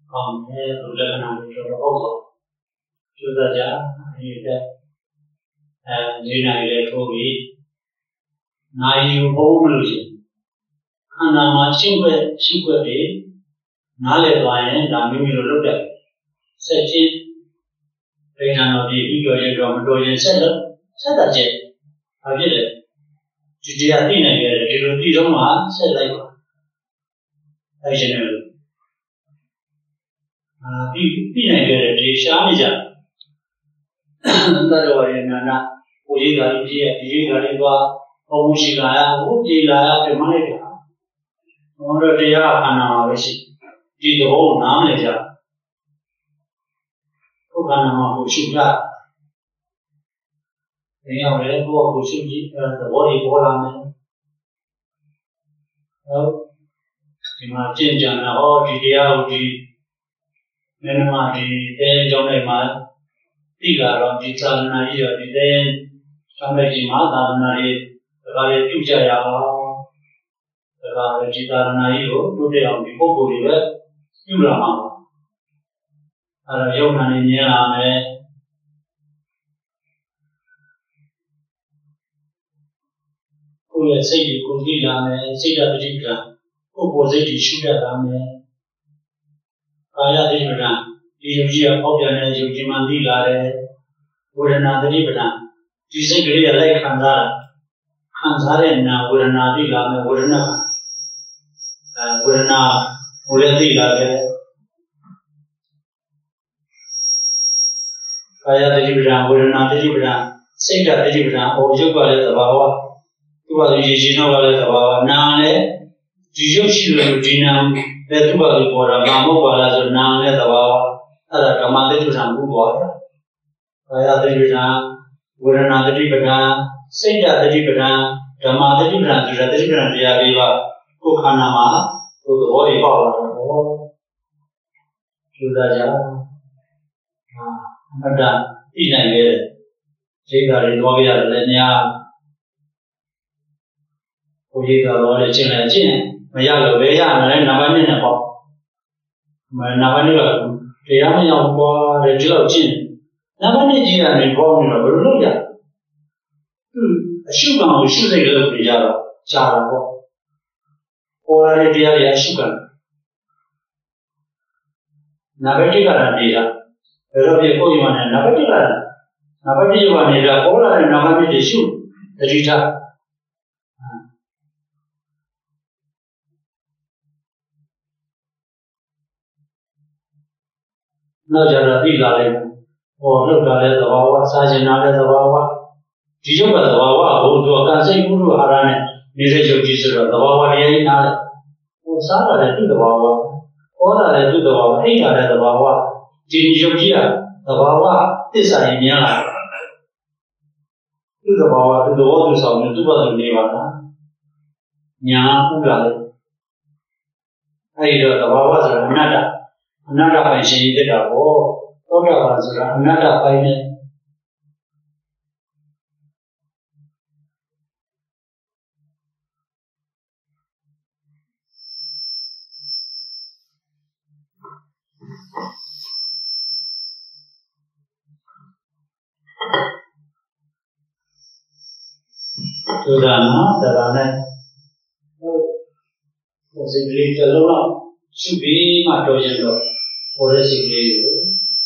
ကောင်းတယ်လူလက္ခဏာတွေတော့ဟုတ်တော့ကျိုးစားကြဒီတဲ့အဲဒီနိုင်လေထိုးပြီးနိုင်ယူဖို့မလို့ရှိခန္ဓာမှာရှင်းွက်ရှင်းွက်ပြီးနားလည်သွားရင်ဒါမိမိတို့လုပ်တယ်ဆက်ချင်းဒိဋ္ဌာန်တော်ပြီးပြီးပြောရင်တော့မတော်ရင်ဆက်လို့ဆက်တာကျဲဘာဖြစ်လဲဒီတရားသိနိုင်တယ်ဒီလိုသိတော့မှဆက်လိုက်ပါအဲရှင်တယ်အာဒီသိနိုင်တယ်ဒီရှားနေကြတတော်ရနာနာကိုကြီးကလေးပြည့်ဒီကြီးကလေးသွားဘုံရှိလာရဟိုပြေးလာရပြမလိုက်တာဘုံတော်တရားခန္ဓာမှာပဲရှိဒီသဘောနားမလဲကြဘုခန္ဓာမှာကိုရှုတာနေရောက်လေဘုကိုရှုကြည့်သဘောတွေပေါ်လာမယ်ဟုတ်ဒီမှာကျင့်ကြံတာဟောဒီတရားကိုဒီမင်းမဒီတဲကြောင်းလိုက်မှာတိလာတော့ဒီသာသနာကြီးရောဒီတဲဆောင်းလိုက်ကြီးမှာသာသနာရေးဒါကလေးပြုကြရအောင်ဒါကလေးဒီသာသနာကြီးကိုတိုးတက်အောင်ဒီပုဂ္ဂိုလ်တွေပဲပြုလာမှာပါအဲတော့ယုံနာနေမြင်လာမယ်ကိုယ့်ရဲ့စိတ်ကိုသိလာမယ်စိတ်ဓာတ်ပဋိပဒါကိုယ်ပေါ်စိတ်တွေရှုတတ်လာမယ်ကာယတိပဒံဒီယုံကြည်အပေါက်ပြန်တဲ့ယုံကြည်မှသိလာတယ်ဝေဒနာတိပဒံဒီစိတ်ကလေးကလိုက်ခံစားတာခံစားတဲ့နာဝေဒနာသိလာမယ်ဝေဒနာအဲဝေဒနာဝေဒသိလာတယ်ကာယတိပဒံဝေဒနာတိပဒံစိတ်ဓာတ်တိပဒံဟောယုတ်ကလည်းသဘာဝသူကလည်းရည်ရှိတော့ကလည်းသဘာဝနာလည်းဒီရုပ်ရှိလို့ဒီနာတဲ့သူကလည်းပေါ်တာမာမဟုတ်ပါလားဆိုနာနဲ့သဘာဝအဲ့ဒါဓမ္မတိပ္ပံဘုဘောရကာယတိပ္ပံဝေဒနာတိပ္ပံစိတ်ဓာတ်တိပ္ပံဓမ္မတိပ္ပံဆိုတာတိပ္ပံတရားလေးပါကိုယ်ခန္ဓာမှာကိုယ်သဘောတွေပေါက်လာတော့ကျူတာကြဟာအမှတ်တသိနိုင်လေစိတ်ဓာတ်တွေသွားပြရတယ်လည်းများကိုယ်ကြီးတော်လည်းချင်းလည်းချင်းမရလို့ပဲရမယ်လည်းနံပါတ်နှစ်နဲ့ပေါ့မနံပါတ်နှစ်ကတရားမရောက်ပွားတယ်ဒီလောက်ချင်းနံပါတ်နှစ်ကြီးကနေပေါ့နေတော့ဘယ်လိုလုပ်ကြသူအရှုခံကိုရှုစိတ်လို့ပြကြတော့ကြာတာပေါ့ပေါ်လာတဲ့တရားတွေအရှုခံနံပါတ်တစ်ကလည်းနေတာဘယ်တော့ပြကိုယ်ရမှနဲ့နံပါတ်တစ်ကလည်းနံပါတ်တစ်ကနေတာပေါ်လာတဲ့နံပါတ်နှစ်တွေရှုတတိထားနောက်ကြတော့သိလာလိမ့်မယ်။ဟောလောက်တာလည်းသဘာဝစားကျင်တာလည်းသဘာဝဒီရုပ်ကသဘာဝဘုသူကစိတ်မှုတို့အာရနဲ့နေတဲ့ရုပ်ကြီးဆိုတော့သဘာဝတရားကြီးနားတယ်။ဟိုစားတာလည်းသူ့သဘာဝ၊ဟောတာလည်းသူ့သဘာဝ၊အိတ်တာလည်းသဘာဝဒီရုပ်ကြီးကသဘာဝသစ္စာရင်မြင်လာတယ်။သူ့သဘာဝသူ့သဘောသူဆောင်နေသူ့ဘာသူနေပါလား။ညာဥလာလေ။အဲဒီတော့သဘာဝဆိုတာအနတ္တအနတ္တပိုင်ရှင်ဖြစ်တာကိုသောတာပန်ဆိုတာအနတ္တပိုင်နဲ့သုဒ္ဓနာတရားနဲ့ဟိုစိတ်ကလေးတစ်လုံးလောက်ရှုပြီးမှတော်ရင်တော့ပေါ်တဲ့စိတ်ကလေးကို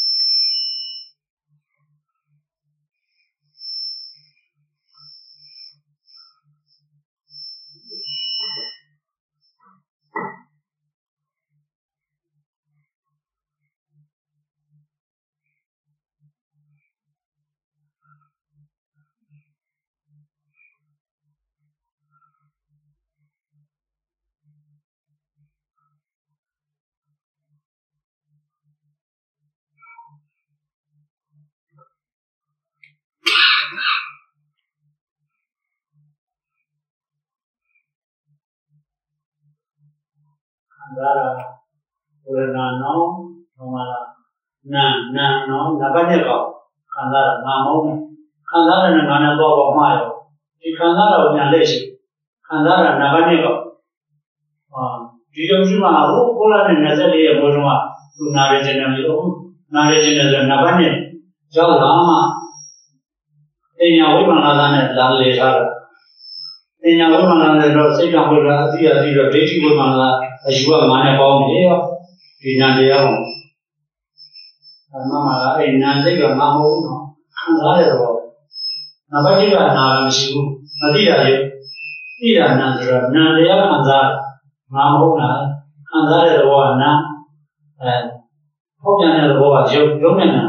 ဒါရဝေဒနာနောဟောမှာနာနာနောနဘာနဲ့ပေါ့ခံစားရနာမောင်းခံစားရတဲ့ငါနဲ့တော့ပေါ့မှားရောဒီခံစားရကိုညာလက်ရှိခံစားရနဘာနဲ့ပေါ့အာဒီရုပ်ရှိမှာဟိုကိုလာတဲ့၂၄ရဲ့ဘုရားကသူနာရခြင်းနဲ့လို့နာရခြင်းနဲ့ဆိုနဘာနဲ့ရောက်လာမှအညာဝိမာနာနဲ့လာလေထားတာအညာဝိမာနာနဲ့တော့စိတ်ကဝိမာနာအတိအတိတော့ဒိဋ္ဌိဝိမာနာအယူကငါနဲ့ပေါင်းနေရောဒီနာတရားကိုအမှန်မှလားအဲ့နာစိတ်ကမဟုတ်ဘူးနော်ခံစားရတော့နဘာတိကနာမရှိဘူးမသိတာလေသိတာနာဆိုတော့နာတရားခံစားငါမဟုတ်လားခံစားတဲ့ဘောကနာအဲဖောက်ပြန်တဲ့ဘောကရုပ်ရုပ်နဲ့နာ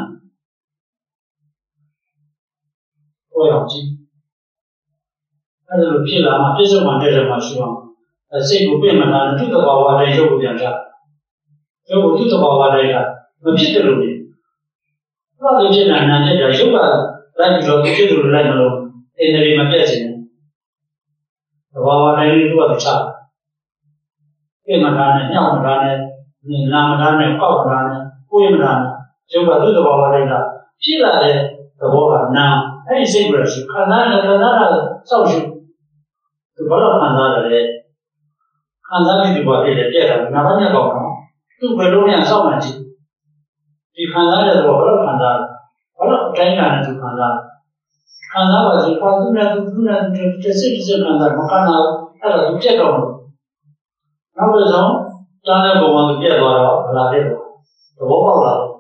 ဟောရောက်ကြည့်အဲ့လိုဖြစ်လာမှပြစ္ဆုတ်မှတဲ့တယ်မှရှိအောင်အဲစိတ်ကိုပြင်မှလာတဲ့သူ့တဘာဝတိုင်းရုပ်ကိုပြန်ချရုပ်ကိုသူ့တဘာဝတိုင်းကမဖြစ်တယ်လို့နေဘာလို့ဖြစ်နေတာနာနဲ့ရုပ်ကလိုက်ပြီးတော့ဖြစ်တယ်လို့လိုက်မလို့အင်းတွေမပြတ်စေနဲ့တဘာဝတိုင်းလေးသူ့ကချပြင်မှလာနဲ့ညောင်းမှလာနဲ့နာမလာနဲ့ပေါက်လာနဲ့ကိုယ်မလာနဲ့ရုပ်ကသူ့တဘာဝတိုင်းကဖြစ်လာတဲ့သဘောကနာအဲ့ဒီစိတ်ကိုရှိခန္ဓာနဲ့ခန္ဓာကစောက်ရှုသူဘာလို့ခံစားရတယ်ခံစားပြီးဒီဘာဖြစ်လဲပြက်တာနာမနဲ့ကောင်းတော့သူ့ဘယ်လိုများစောက်မှကြည့်ဒီခံစားတဲ့သဘောဘာလို့ခံစားဘာလို့အတိုင်းလာနေသူခံစားခံစားပါစေပါသူနဲ့သူသူနဲ့တစ်စိတ်တစ်စိတ်ခံစားမခံတော့အဲ့ဒါသူပြက်တော့နောက်တစ်ဆုံးတားတဲ့ပုံမှာသူပြက်သွားတော့ဗလာတဲ့သဘောပေါက်လာတော့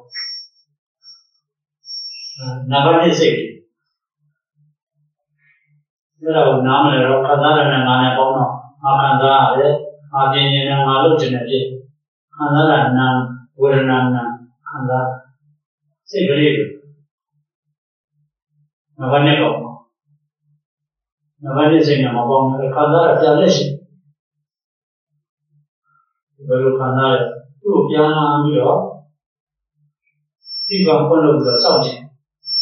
နာမနဲ့စိတ်အဲ့ဒါကိုနားမလဲတော့ခံစားရတဲ့ငါနဲ့ပေါင်းတော့ငါခံစားရတယ်ငါပြင်းရင်ငါလုပ်ချင်တဲ့ဖြစ်ခံစားရနာဝေဒနာနာခံစားစိတ်ကလေးငါဘာနဲ့ပေါ့ငါဘာနဲ့စိတ်နဲ့မပေါင်းဘူးခံစားရပြလက်ရှိဘယ်လိုခံစားရသူ့ကိုပြန်လာပြီးတော့ဒီကဖွင့်လို့ပြီးတော့စောင့်ကြည့်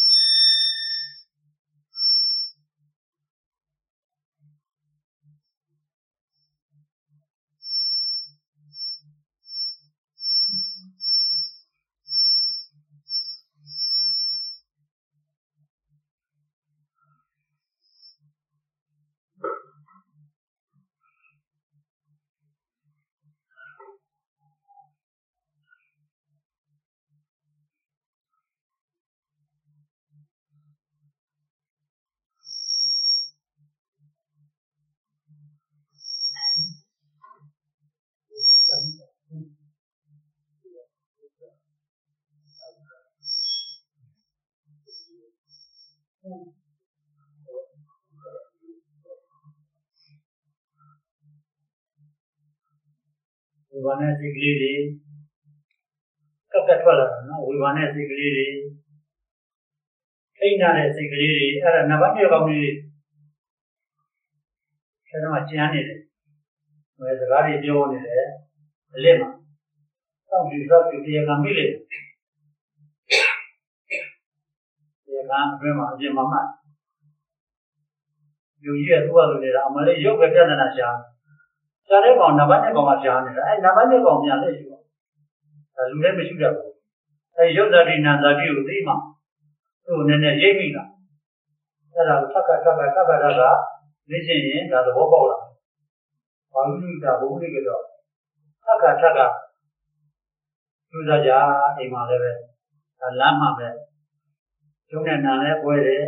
ဝိပါနဲ့စိတ်ကလေးတွေကပ်ကပ်ထွက်လာတာနော်ဝိပါနဲ့စိတ်ကလေးတွေအိမ်နာတဲ့စိတ်ကလေးတွေအဲ့ဒါနဘာမြေကောင်းလေးအဲ့ဒါမှကျန်နေတယ်ဘယ်စကားတွေပြောနေတယ်အလက်မှာတောက်ပြီးတော့ဒီတရားကံမိလေတရားကံအတွင်းမှာအပြင်မှာမှယူကြီးရဲ့သူ့ဘာလို့နေတာအမလေးရုပ်ပဲပြဿနာရှာရှာတဲ့ကောင်နဘာနဲ့ကောင်ကရှာနေတာအဲ့နဘာနဲ့ကောင်ပြန်လေယူဒါလူလည်းမရှိတတ်ဘူးအဲ့ရုပ်ဇာတိနာဇာတိကိုသိမှသူ့နည်းနည်းရိပ်မိတာအဲ့ဒါကိုထပ်ခါထပ်ခါထပ်ခါထပ်ခါလေ့ကျင့်ရင်ဒါသဘောပေါက်လာဘာလို့လဲဒါဘုရားကြီးကတော့ထပ်ခါထပ်ခါကျူးစားကြအိမ်မှာလည်းပဲဒါလမ်းမှာပဲကျုံနဲ့နာလည်းပွဲတယ်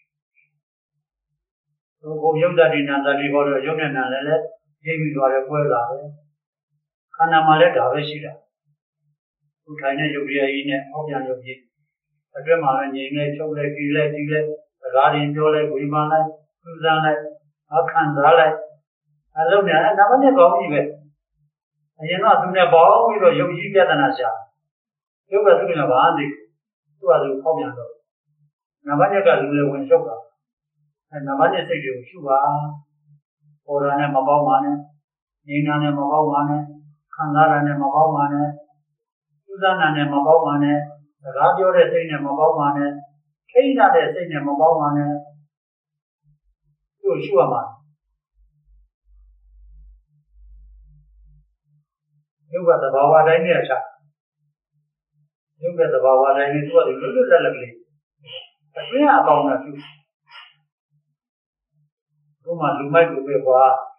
ဟိုဘုံရုပ်ဇာတိနာဇာတိဟောတော့ရုပ်နဲ့နာလည်းလည်းရိပ်မိသွားတယ်ပွဲလာတယ်ခန္ဓာမှာလည်းဒါပဲရှိတာသူထိုင်တဲ့ရုပ်ရည်ကြီးနဲ့ဟောပြန်ရုပ်ကြီးအတွင်းမှာလည်းငြိမ်နေချုပ်လိုက်ကြည့်လိုက်ကြည့်လိုက်စကားတွေပြောလိုက်ဝိမာန်လိုက်စူးစမ်းလိုက်အခန်းစားလိုက်အလုံးနဲ့နဘာနဲ့ကောင်းပြီပဲအရင်ကသူနဲ့ပေါင်းပြီးတော့ရုပ်ကြီးပြဿနာရှာရုပ်ကသူ့နဲ့ဘာသိသူ့ဟာသူဟောပြန်တော့နဘာနဲ့ကလူလည်းဝင်ရှုပ်တာအဲနဘာနဲ့စိတ်တွေကိုရှုပါပေါ်တာနဲ့မပေါင်းပါနဲ့ငြိမ်တာနဲ့မပေါင်းပါနဲ့ခံစားတာနဲ့မပေါင်းပါနဲ့စူးစမ်းတာနဲ့မပေါင်းပါနဲ့စကားပြောတဲ့စိတ်နဲ့မပေါင်းပါနဲ့ခိတ်တဲ့စိတ်နဲ့မပေါင်းပါနဲ့သူ့ရှုရမှာရုပ်ကသဘာဝတိုင်းနဲ့ချရုပ်ကသဘာဝတိုင်းနဲ့သူကလွတ်လွတ်လပ်လပ်လေးအတွင်းအပေါင်းနဲ့ရှုဘုမလူမိုက်ကိုပဲကွာ